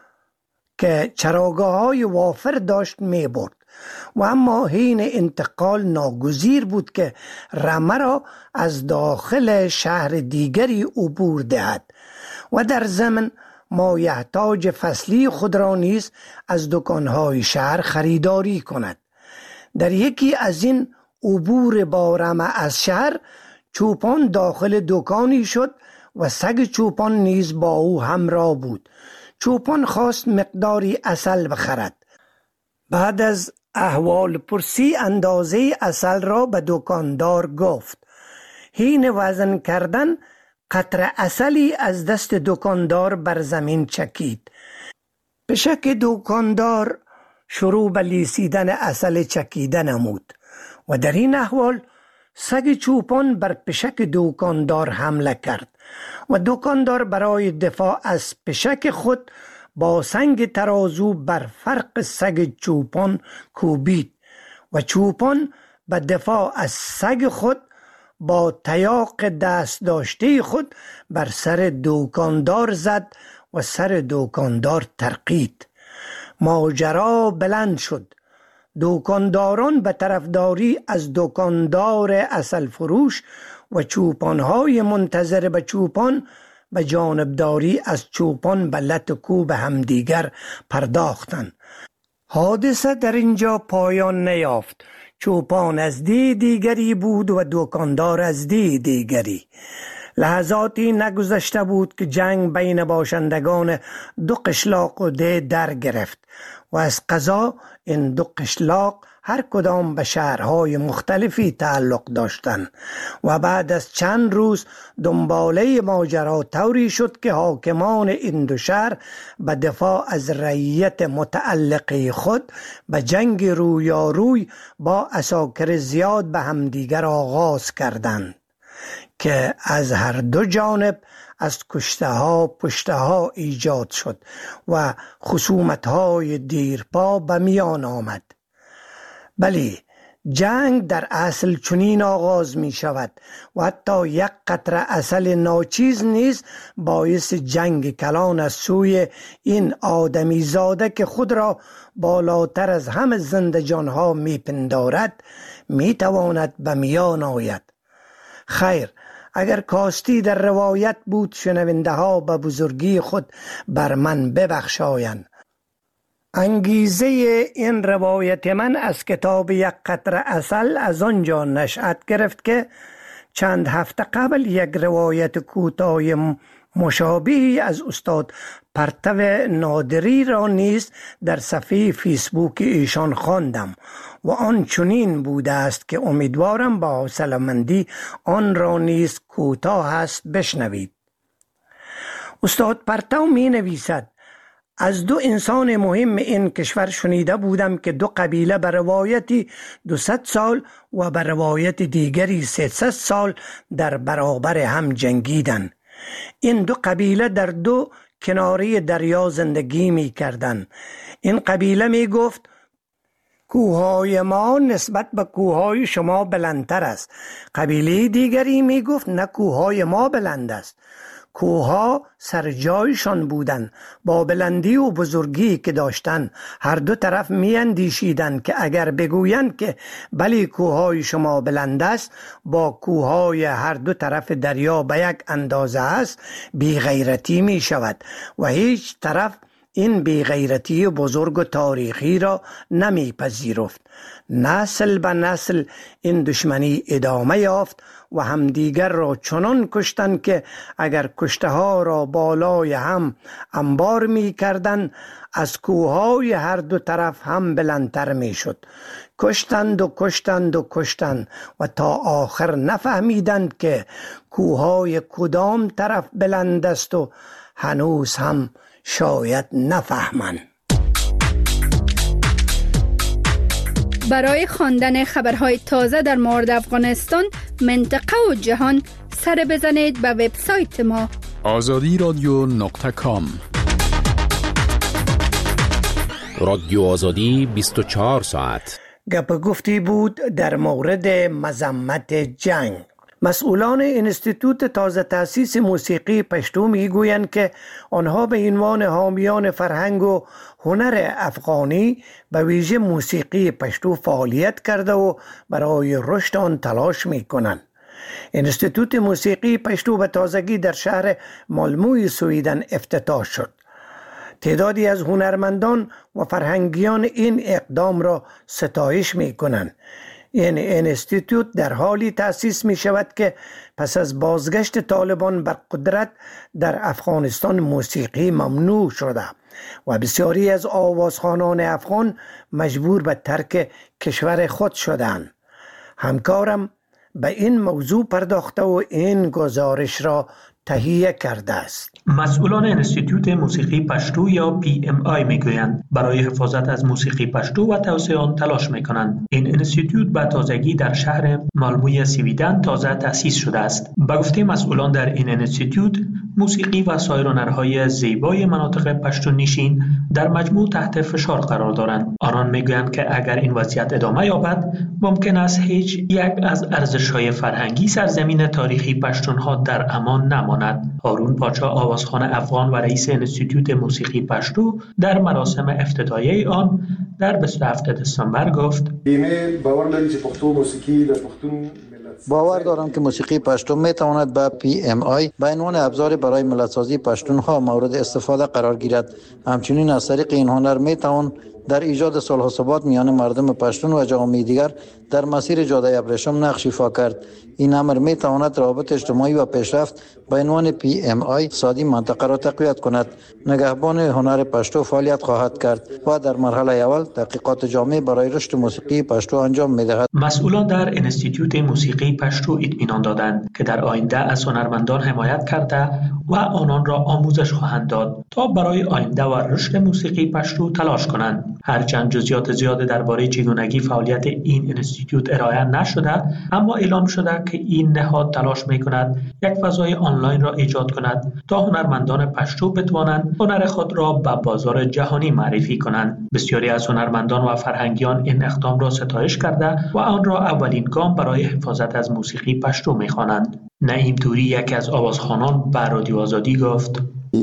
که چراگاه‌های وافر داشت می برد و اما حین انتقال ناگزیر بود که رمه را از داخل شهر دیگری عبور دهد و در ضمن مایحتاج فصلی خود را نیز از دکانهای شهر خریداری کند. در یکی از این عبور با رمه از شهر چوپان داخل دکانی شد و سگ چوپان نیز با او همراه بود. چوپان خواست مقداری عسل بخرد. بعد از احوال پرسی اندازه عسل را به دکاندار گفت. حین وزن کردن قطره عسلی از دست دکاندار بر زمین چکید. پشک دکاندار شروع به لیسیدن عسل چکیده نمود و در این احوال سگ چوپان بر پشک دکاندار حمله کرد و دکاندار برای دفاع از پشک خود با سنگ ترازو بر فرق سگ چوپان کوبید و چوپان به دفاع از سگ خود با تیاق دست داشته خود بر سر دکاندار زد و سر دکاندار ترقید. ماجرا بلند شد. دکانداران به طرفداری از دکاندار عسل فروش و چوپانهای منتظر به چوپان به جانبداری از چوپان به لت کوب همدیگر پرداختند. حادثه در اینجا پایان نیافت. چوپان از دی دیگری بود و دکاندار از دی دیگری. لحظاتی نگذشته بود که جنگ بین باشندگان دو قشلاق و ده در گرفت و از قضا این دو قشلاق هر کدام به شهرهای مختلفی تعلق داشتند و بعد از چند روز دنباله ماجرا طوری شد که حاکمان این دو شهر به دفاع از رعیت متعلقه خود به جنگ رویاروی با عساکر زیاد به همدیگر آغاز کردند که از هر دو جانب از کشته ها پشته ها ایجاد شد و خصومت های دیرپا به میان آمد. بلی جنگ در اصل چنین آغاز می شود و حتی یک قطره عسل ناچیز نیز باعث جنگ کلان از سوی این آدمی زاده که خود را بالاتر از همه زنده جانها می پندارد می تواند به میان آید. خیر، اگر کاستی در روایت بود شنونده ها به بزرگی خود بر من ببخشایند. انگیزه این روایت من از کتاب یک قطره عسل از آنجا نشأت گرفت که چند هفته قبل یک روایت کوتاه مشابهی از استاد پرتو نادری را نیز در صفحه فیسبوک ایشان خواندم و آن چنین بوده است که امیدوارم با حوصله‌مندی آن را نیز کوتاه است بشنوید. استاد پرتو می نویسد: از دو انسان مهم این کشور شنیده بودم که دو قبیله به روایتی دویست سال و به روایت دیگری سیصد سال در برابر هم جنگیدند. این دو قبیله در دو کناری دریا زندگی می کردن. این قبیله می گفت کوههای ما نسبت به کوههای شما بلندتر است. قبیله دیگری می گفت نه، کوههای ما بلند است. کوهها سر جایشان بودند. با بلندی و بزرگی که داشتند هر دو طرف می اندیشیدند که اگر بگویند که بلی کوههای شما بلند است، با کوههای هر دو طرف دریا به یک اندازه است، بی غیرتی می شود و هیچ طرف این بی‌غیرتی بزرگ و تاریخی را نمی پذیرفت. نسل به نسل این دشمنی ادامه یافت و همدیگر را چنان کشتند که اگر کشته ها را بالای هم انبار می کردند، از کوههای هر دو طرف هم بلندتر می شد. کشتند و کشتند و کشتند و تا آخر نفهمیدند که کوههای کدام طرف بلند است و هنوز هم شاید نفهمند. برای خواندن خبرهای تازه در مورد افغانستان، منطقه و جهان، سر بزنید به وبسایت ما آزادی رادیو نقطه کام. رادیو آزادی بیست و چهار ساعت. گپ گفتی بود در مورد مذمت جنگ. مسئولان انستیتوت تازه تأسیس موسیقی پشتو میگویند که آنها به عنوان حامیان فرهنگ و هنر افغانی به ویژه موسیقی پشتو فعالیت کرده و برای رشد آن تلاش میکنند. انستیتوت موسیقی پشتو به تازگی در شهر مالموی سویدن افتتاح شد. تعدادی از هنرمندان و فرهنگیان این اقدام را ستایش میکنند. این انستیتوت در حالی تأسیس می شود که پس از بازگشت طالبان بر قدرت در افغانستان موسیقی ممنوع شده و بسیاری از آوازخوانان افغان مجبور به ترک کشور خود شدند. همکارم به این موضوع پرداخته و این گزارش را تهیه کرده است. مسئولان انستیتوت موسیقی پشتو یا پی ام آی میگویند برای حفاظت از موسیقی پشتو و توسعه آن تلاش میکنند. این انستیتوت به تازگی در شهر مالموی سویدن تازه تأسیس شده است. به گفته مسئولان در این انستیتوت، موسیقی و سایر هنرهای زیبای مناطق پشتو نشین در مجموع تحت فشار قرار دارند. آنان میگویند که اگر این وضعیت ادامه یابد، ممکن است هیچ یک از ارزش‌های فرهنگی سرزمین تاریخی پشتونها در امان نماند. هارون پاچا آوازخوان افغان و رئیس انستیتوت موسیقی پشتو در مراسم افتتاحیه آن در بیست و هفتم دسامبر گفت: باور دارم که موسیقی پشتو می تواند به پی ام آی به عنوان ابزار برای ملت‌سازی پشتونها مورد استفاده قرار گیرد. همچنین از طریق این هنر می توان در ایجاد صلح و ثبات میان مردم پشتون و جوامع دیگر در مسیر جاده ابریشم نقش ایفا کرد. این امر می تواند روابط اجتماعی و پیشرفت به عنوان پی ام آی اقتصادی منطقه را تقویت کند. نگهبان هنر پشتو فعالیت خواهد کرد و در مرحله اول تحقیقات جامع برای رشد موسیقی پشتو انجام می دهد. مسئولان در انستیتوت موسیقی پشتو اطمینان دادند که در آینده از هنرمندان حمایت کرده و آنان را آموزش خواهند داد تا برای آینده و رشد موسیقی پشتو تلاش کنند. هرچند جزئیات زیاد درباره چگونگی فعالیت این انستیتوت ارائه نشده، اما اعلام شده که این نهاد تلاش می‌کند یک فضای آنلاین را ایجاد کند تا هنرمندان پشتو بتوانند هنر خود را به بازار جهانی معرفی کنند. بسیاری از هنرمندان و فرهنگیان این اقدام را ستایش کرده و آن را اولین گام برای حفاظت از موسیقی پشتو می‌خوانند. نعیم توری، یکی از آوازخوانان، به رادیو آزادی گفت: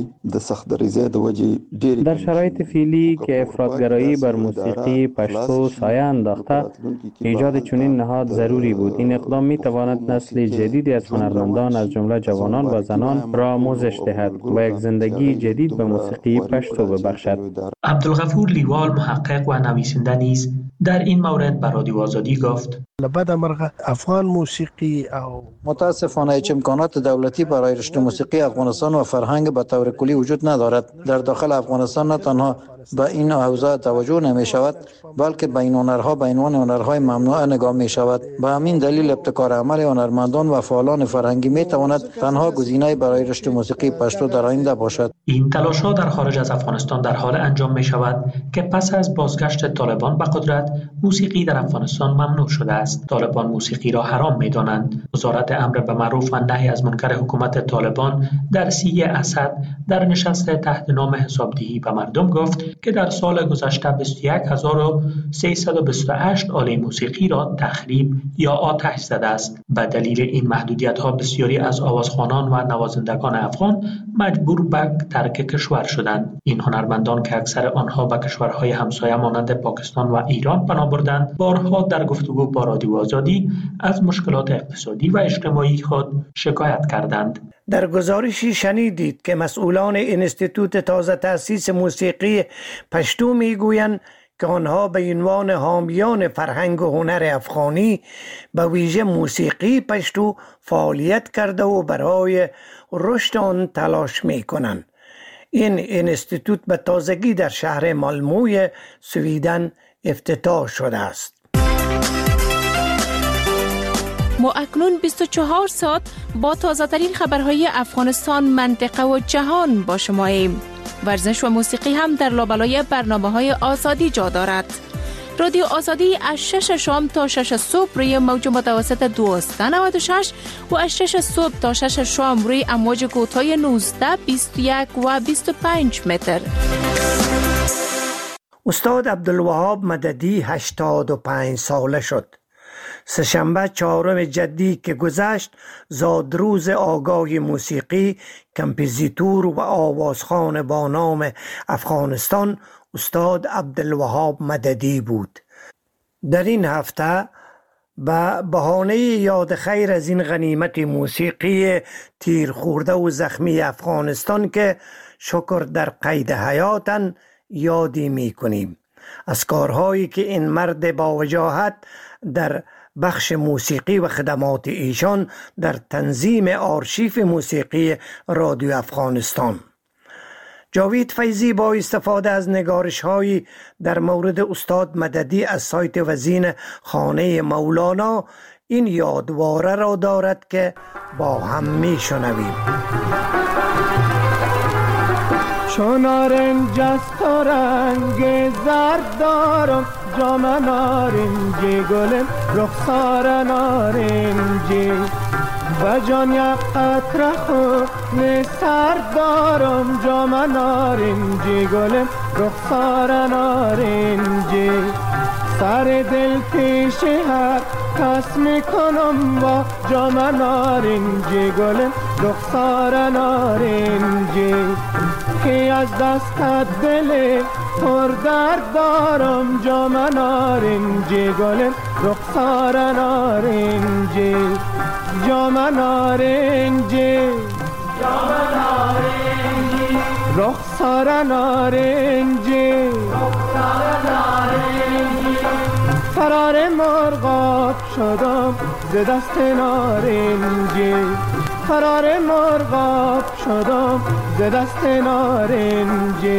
در شرایط فعلی که افراطگرایی بر موسیقی پشتو سایه انداخته، ایجاد چنین نهاد ضروری بود. این اقدام می تواند نسل جدیدی از هنرمندان از جمله جوانان و زنان را آموزش دهد و یک زندگی جدید به موسیقی پشتو ببخشد. عبدالغفور لیوال، محقق و نویسنده نیز در این مورد به رادیو آزادی گفت: افغان موسیقی او متاسفانه هیچ امکانات دولتی برای رشد موسیقی افغانستان و فرهنگ به طور کلی وجود ندارد. در داخل افغانستان نه تنها به این حوزه توجه نمی شود، بلکه به این هنرها به عنوان هنرهای ممنوعه نگاه می شود. به همین دلیل ابتکار عمل هنرمندان و فعالان فرهنگی می تواند تنها گزینه برای رشد موسیقی پشتو در آینده باشد. این تلاش‌ها در خارج از افغانستان در حال انجام می شود که پس از بازگشت طالبان به قدرت، موسیقی در افغانستان ممنوع شده است. است. طالبان موسیقی را حرام می‌دانند. وزارت امر به معروف و نهی از منکر حکومت طالبان در سیه اسد در نشست تحت نام حسابدهی به مردم گفت که در سال گذشته بیست و یک هزار و سیصد و بیست و هشت آله موسیقی را تخریب یا آتش زده است. به دلیل این محدودیت‌ها بسیاری از آوازخوانان و نوازندگان افغان مجبور به ترک کشور شدند. این هنرمندان که اکثر آنها به کشورهای همسایه مانند پاکستان و ایران پناه بردند، بارها در گفتگو با رادیو آزادی از مشکلات اقتصادی و اجتماعی خود شکایت کردند. در گزارشی شنیدید که مسئولان انستیتوت تازه تأسیس موسیقی پشتو میگویند که آنها به عنوان حامیان فرهنگ و هنر افغانی به ویژه موسیقی پشتو فعالیت کرده و برای رشد آن تلاش میکنند. این انستیتوت به تازگی در شهر مالموی سویدن افتتاح شده است. ما اکنون بیست و چهار ساعت با تازه ترین خبرهای افغانستان، منطقه و جهان با شما ایم. ورزش و موسیقی هم در لابلای برنامه‌های آزادی جا دارد. رادیو آزادی از شش شام تا شش صبح روی موج متوسط دویست و نود و شش و از شش صبح تا شش شام روی امواج کوتاه نوزده، بیست و یک و بیست و پنج متر. استاد عبدالوهاب مددی هشتاد و پنج ساله شد. سه‌شنبه چهارم جدی که گذشت زادروز آگاه موسیقی، کمپوزیتور و آوازخوان با نام افغانستان استاد عبدالوهاب مددی بود. در این هفته به بهانه یاد خیر از این غنیمت موسیقی تیر خورده و زخمی افغانستان که شکر در قید حیاتن یادی می کنیم از کارهایی که این مرد با وجاهت در بخش موسیقی و خدمات ایشان در تنظیم آرشیف موسیقی رادیو افغانستان. جاوید فیضی با استفاده از نگارش‌هایی در مورد استاد مددی از سایت وزین خانه مولانا این یادواره را دارد که با هم می‌شنویم. چون نارنج است و رنگ زرد دارم، جام نارنجی گلم رخسار نارنجی، و جان یک قطره خون سرد دارم، جام نارنجی گلم رخسار نارنجی، سر دل پیش هر کس میکنم با جام نارنجی گلم رخسار نارنجی، که از دست دل پر درد دارم، جام نارنجی گلم رخسار نارنجی، جام نارنجی جام نارنجی رخسار نارنجی رخسار نارنجی، فرار مرغاب شدم ز دست نارنجی، فرار مرغاب شدم ز دست نارنجی.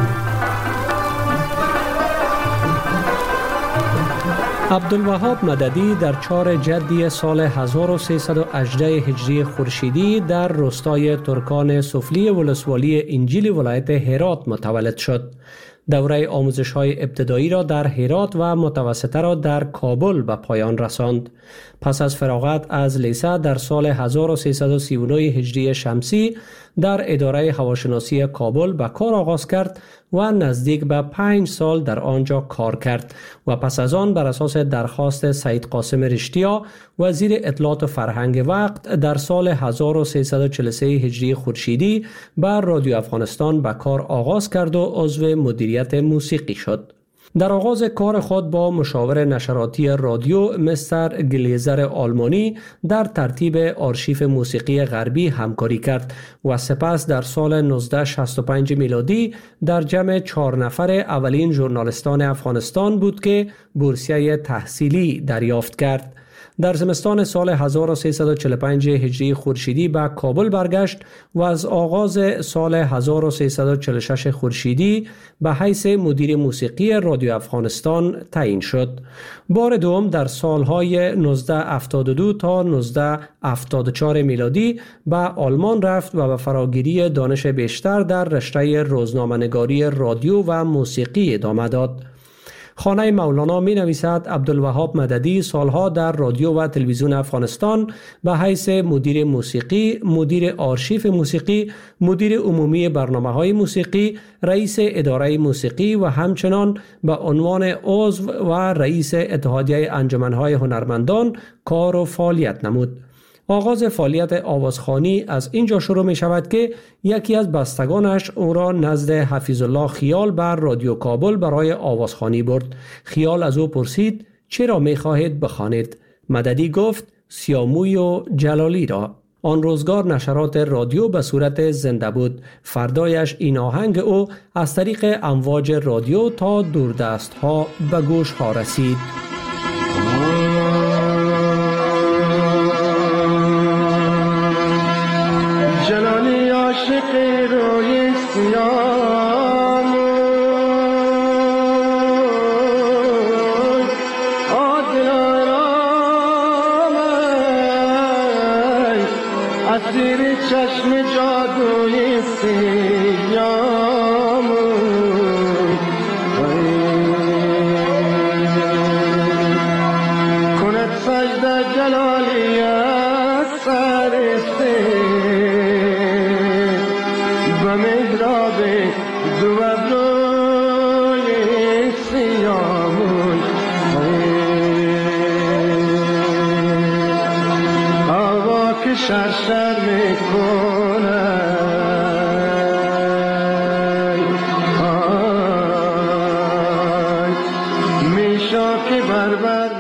عبدالوهاب مددی در چهار جدی سال هزار و سیصد و هجده هجری خورشیدی در روستای ترکان سفلی ولسوالی انجیل ولایت هرات متولد شد. دوره آموزش‌های ابتدایی را در هرات و متوسطه را در کابل به پایان رساند. پس از فراغت از لیسه در سال هزار و سیصد و سی و نه هجری شمسی در اداره هواشناسی کابل به کار آغاز کرد و نزدیک به پنج سال در آنجا کار کرد و پس از آن بر اساس درخواست سید قاسم رشتیا وزیر اطلاعات و فرهنگ وقت در سال هزار و سیصد و چهل و سه هجری خورشیدی بر رادیو افغانستان به کار آغاز کرد و عضو مدیریت موسیقی شد. در آغاز کار خود با مشاور نشراتی رادیو مستر گلیزر آلمانی در ترتیب آرشیف موسیقی غربی همکاری کرد و سپس در سال نوزده شصت و پنج میلادی در جمع چهار نفر اولین ژورنالیستان افغانستان بود که بورسیه تحصیلی دریافت کرد. در زمستان سال هزار و سیصد و چهل و پنج هجری خورشیدی به کابل برگشت و از آغاز سال هزار و سیصد و چهل و شش خورشیدی به حیث مدیر موسیقی رادیو افغانستان تعیین شد. بار دوم در سالهای نوزده هفتاد و دو تا نوزده هفتاد و چهار میلادی به آلمان رفت و به فراگیری دانش بیشتر در رشته روزنامه‌نگاری رادیو و موسیقی ادامه داد. خانه مولانا می نویسد عبدالوهاب مددی سالها در رادیو و تلویزیون افغانستان به حیث مدیر موسیقی، مدیر آرشیف موسیقی، مدیر عمومی برنامه‌های موسیقی، رئیس اداره موسیقی و همچنان به عنوان عضو و رئیس اتحادیه انجمن‌های هنرمندان کار و فعالیت نمود. آغاز فعالیت آوازخوانی از اینجا شروع می شود که یکی از بستگانش او را نزد حفیظ الله خیال بر رادیو کابل برای آوازخوانی برد. خیال از او پرسید چرا می خواهید بخوانید؟ مددی گفت سیاموی و جلالی را. آن روزگار نشرات رادیو به صورت زنده بود. فردایش این آهنگ او از طریق امواج رادیو تا دوردست ها به گوش ها رسید. جلالی عاشق روی سیام عادل آرام اسیر چشم جادوی سیام کند سجده جلالی از سر دو ابروی سیامون هوا که شرشر میکنه میشا که بربر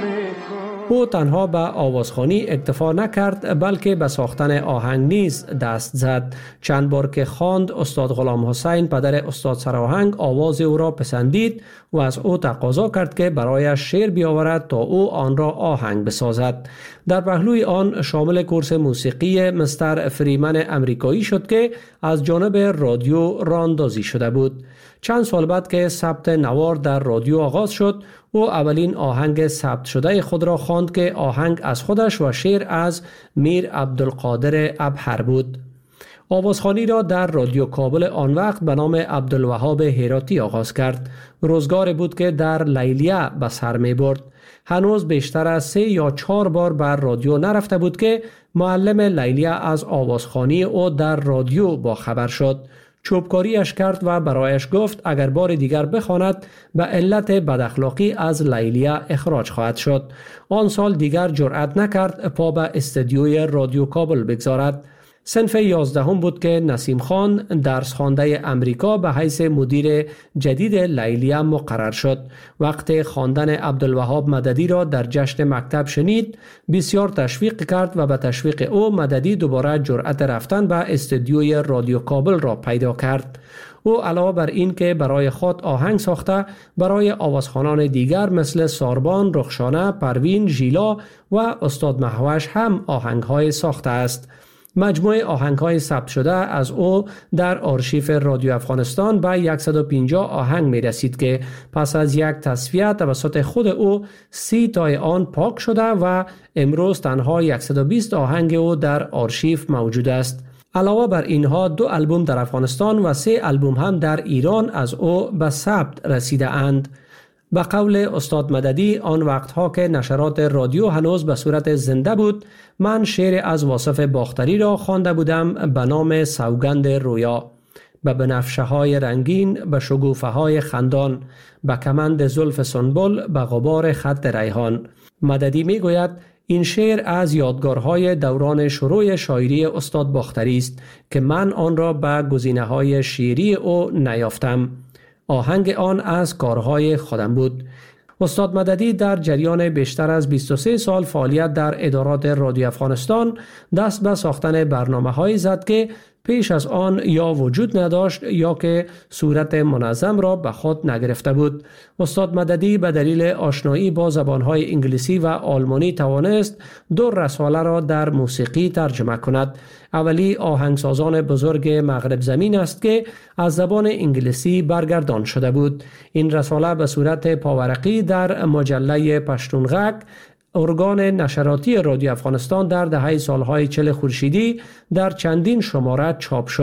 او تنها به آوازخوانی اکتفا نکرد بلکه به ساختن آهنگ نیز دست زد. چند بار که خواند استاد غلام حسین پدر استاد سرآهنگ آواز او را پسندید و از او تقاضا کرد که برایش شعر بیاورد تا او آن را آهنگ بسازد. در پهلوی آن شامل کورس موسیقی مستر فریمن امریکایی شد که از جانب رادیو راندازی شده بود. چند سال بعد که ثبت نوار در رادیو آغاز شد، او اولین آهنگ ثبت شده خود را خواند که آهنگ از خودش و شعر از میر عبدالقادر ابحر بود. آوازخوانی را در رادیو کابل آن وقت به نام عبدالوهاب هراتی آغاز کرد. روزگاری بود که در لیلیه به سر می برد. هنوز بیشتر از سه یا چهار بار بر رادیو نرفته بود که معلم لیلیه از آوازخوانی او در رادیو با خبر شد. چوبکاریش کرد و برایش گفت اگر بار دیگر بخواند به علت بداخلاقی از لیلیه اخراج خواهد شد. آن سال دیگر جرأت نکرد پا به استدیوی رادیو کابل بگذارد. صنف یازدهم بود که نسیم خان درس خوانده امریکا به حیث مدیر جدید لیلیه مقرر شد. وقت خواندن عبدالوهاب مددی را در جشن مکتب شنید، بسیار تشویق کرد و به تشویق او مددی دوباره جرأت رفتن به استدیوی رادیو کابل را پیدا کرد. او علاوه بر این که برای خود آهنگ ساخته، برای آوازخوانان دیگر مثل ساربان، رخشانه، پروین، ژیلا و استاد مهوش هم آهنگ‌های ساخته است. مجموعه آهنگ‌های ثبت شده از او در آرشیف رادیو افغانستان به صد و پنجاه آهنگ می رسید که پس از یک تصفیه توسط خود او سی تای آن پاک شده و امروز تنها صد و بیست آهنگ او در آرشیف موجود است. علاوه بر اینها دو آلبوم در افغانستان و سه آلبوم هم در ایران از او به ثبت رسیده اند. به قول استاد مددی آن وقتها که نشرات رادیو هنوز به صورت زنده بود، من شعر از واصف باختری را خوانده بودم به نام سوگند رویا. به بنفشه های رنگین، به شگوفه های خندان، به کمند زلف سنبل، به غبار خط ریحان. مددی می گوید این شعر از یادگارهای دوران شروع شاعری استاد باختری است که من آن را به گزینه‌های شعری او نیافتم. آهنگ آن از کارهای خودم بود. استاد مددی در جریان بیشتر از بیست و سه سال فعالیت در ادارات رادیو افغانستان دست به ساختن برنامه‌هایی زد که پیش از آن یا وجود نداشت یا که صورت منظم را به خود نگرفته بود. استاد مددی به دلیل آشنایی با زبانهای انگلیسی و آلمانی توانست دو رساله را در موسیقی ترجمه کند. اولی آهنگسازان بزرگ مغرب زمین است که از زبان انگلیسی برگردان شده بود. این رساله به صورت پاورقی در مجله پشتونغک، ارگان نشراتی رادیو افغانستان، در دهه سالهای چهل خورشیدی در چندین شماره چاپ شد.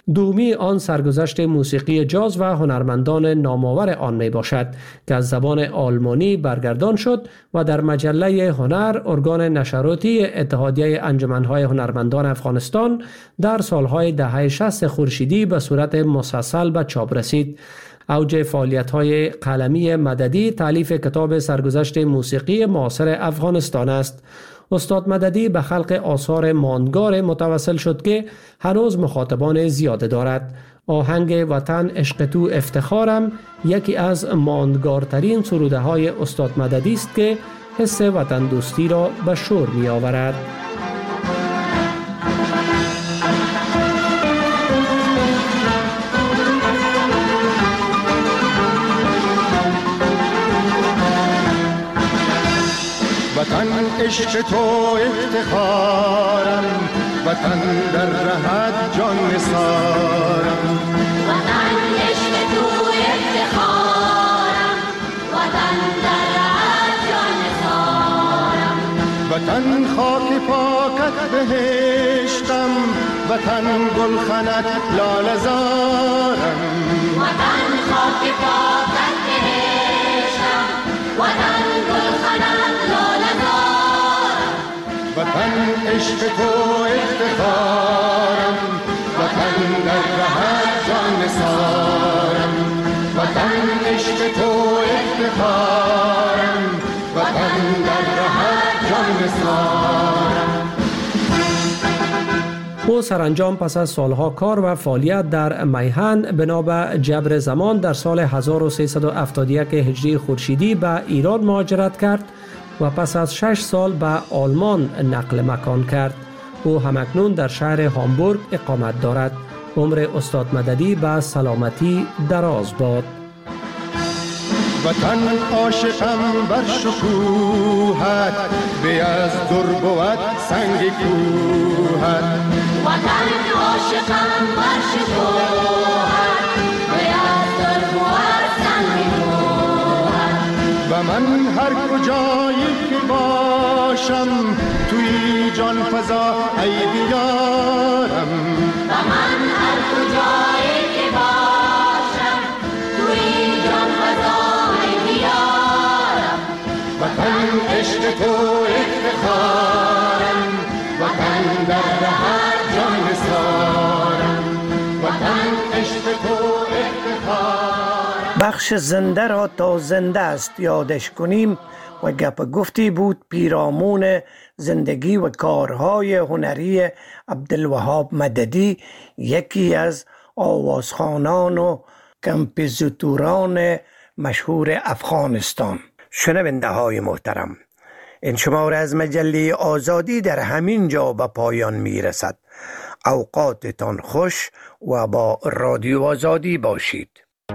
دومی آن سرگذشت موسیقی جاز و هنرمندان نامآور آن می باشد که از زبان آلمانی برگردان شد و در مجله هنر، ارگان نشراتی اتحادیه انجمنهای هنرمندان افغانستان، در سالهای دهه شصت خورشیدی به صورت مسلسل به چاپ رسید. اوج فعالیت‌های قلمی مددی تالیف کتاب سرگذشت موسیقی معاصر افغانستان است. استاد مددی به خلق آثار ماندگار متوسل شد که هنوز مخاطبان زیاده دارد. آهنگ وطن عشق تو افتخارم یکی از ماندگارترین سروده های استاد مددی است که حس وطن دوستی را به شور می آورد. وطن عشق تو افتخارم، وطن در رهت جان نثارم. وطن عشق تو افتخارم، وطن در رهت جان نثارم. وطن خاک پاکت بهشتم، وطن گلخنت لاله زارم. وطن خاک پاکت بهشتم، وطن گلخنت لاله زارم. وطن عشق تو افتخارم، وطن در رهت جان نثارم. وطن عشق تو افتخارم، وطن در رهت جان نثارم. او سرانجام پس از سالها کار و فعالیت در میهن بنا به جبر زمان در سال هزار و سیصد و هفتاد و یک هجری خورشیدی به ایران مهاجرت کرد و پس از شش سال به آلمان نقل مکان کرد. او همکنون در شهر هامبورگ اقامت دارد. عمر استاد مددی به سلامتی دراز باد. وطن عاشقم بر شکوهت، به از در بود سنگ کوهت. وطن عاشقم بر شکوهت، به از در بود سنگ کوهت. و من هر کجایی که باشم، توی جان فضا ای بیارم. و من هر کجایی که باشم، توی جان فضا ای بیارم. وطن عشق تو افتخارم، وطن در رهت جان نثارم. وطن عشق تو افتخارم. بخش زنده را تا زنده است یادش کنیم و گپ گفتی بود پیرامون زندگی و کارهای هنری عبدالوهاب مددی، یکی از آوازخوانان و کمپوزیتوران مشهور افغانستان. شنونده های محترم، این شماره از مجله آزادی در همین جا به پایان می رسد. اوقاتتان خوش و با رادیو آزادی باشید.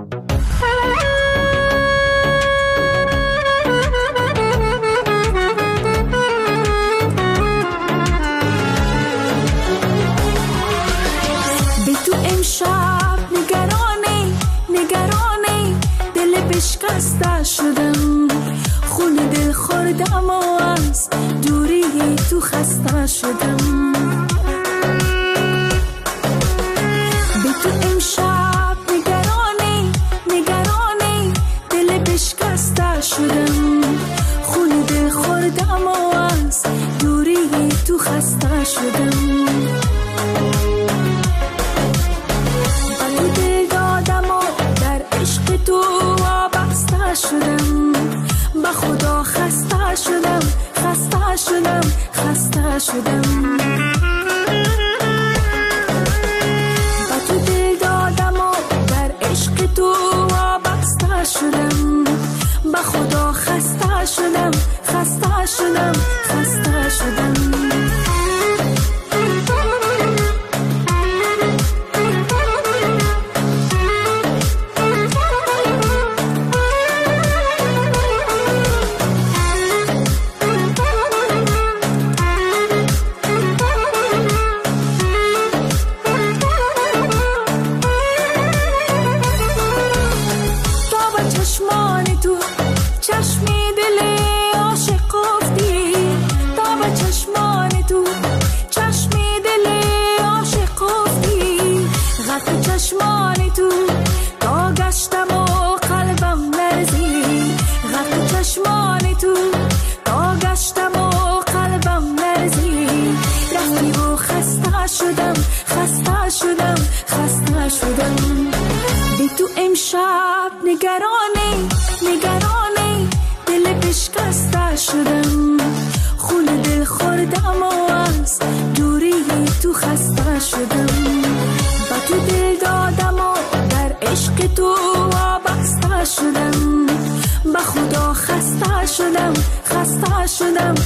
به تو امشب نگرانی نگرانی دل بشکسته شدم، خون دل خوردم و از دوری تو خسته شدم. به تو امشب نگرانی نگرانی دل بشکسته شدم، خون دل خوردم و از دوری تو خسته شدم. با تو دل دادم و در عشق تو وابسته شدم، به خدا خسته شدم خسته شدم خسته شدم. با تو دل دادم و در عشق تو وابسته شدم، به خدا خسته شدم خسته شدم خسته شدم. چشمی دلی شب نگرانی نگرانی دل بشکسته شدم، خون دل خوردم و از دوری تو خسته شدم. با تو دل دادم و در عشق تو وابسته شدم. با خدا خسته شدم خسته شدم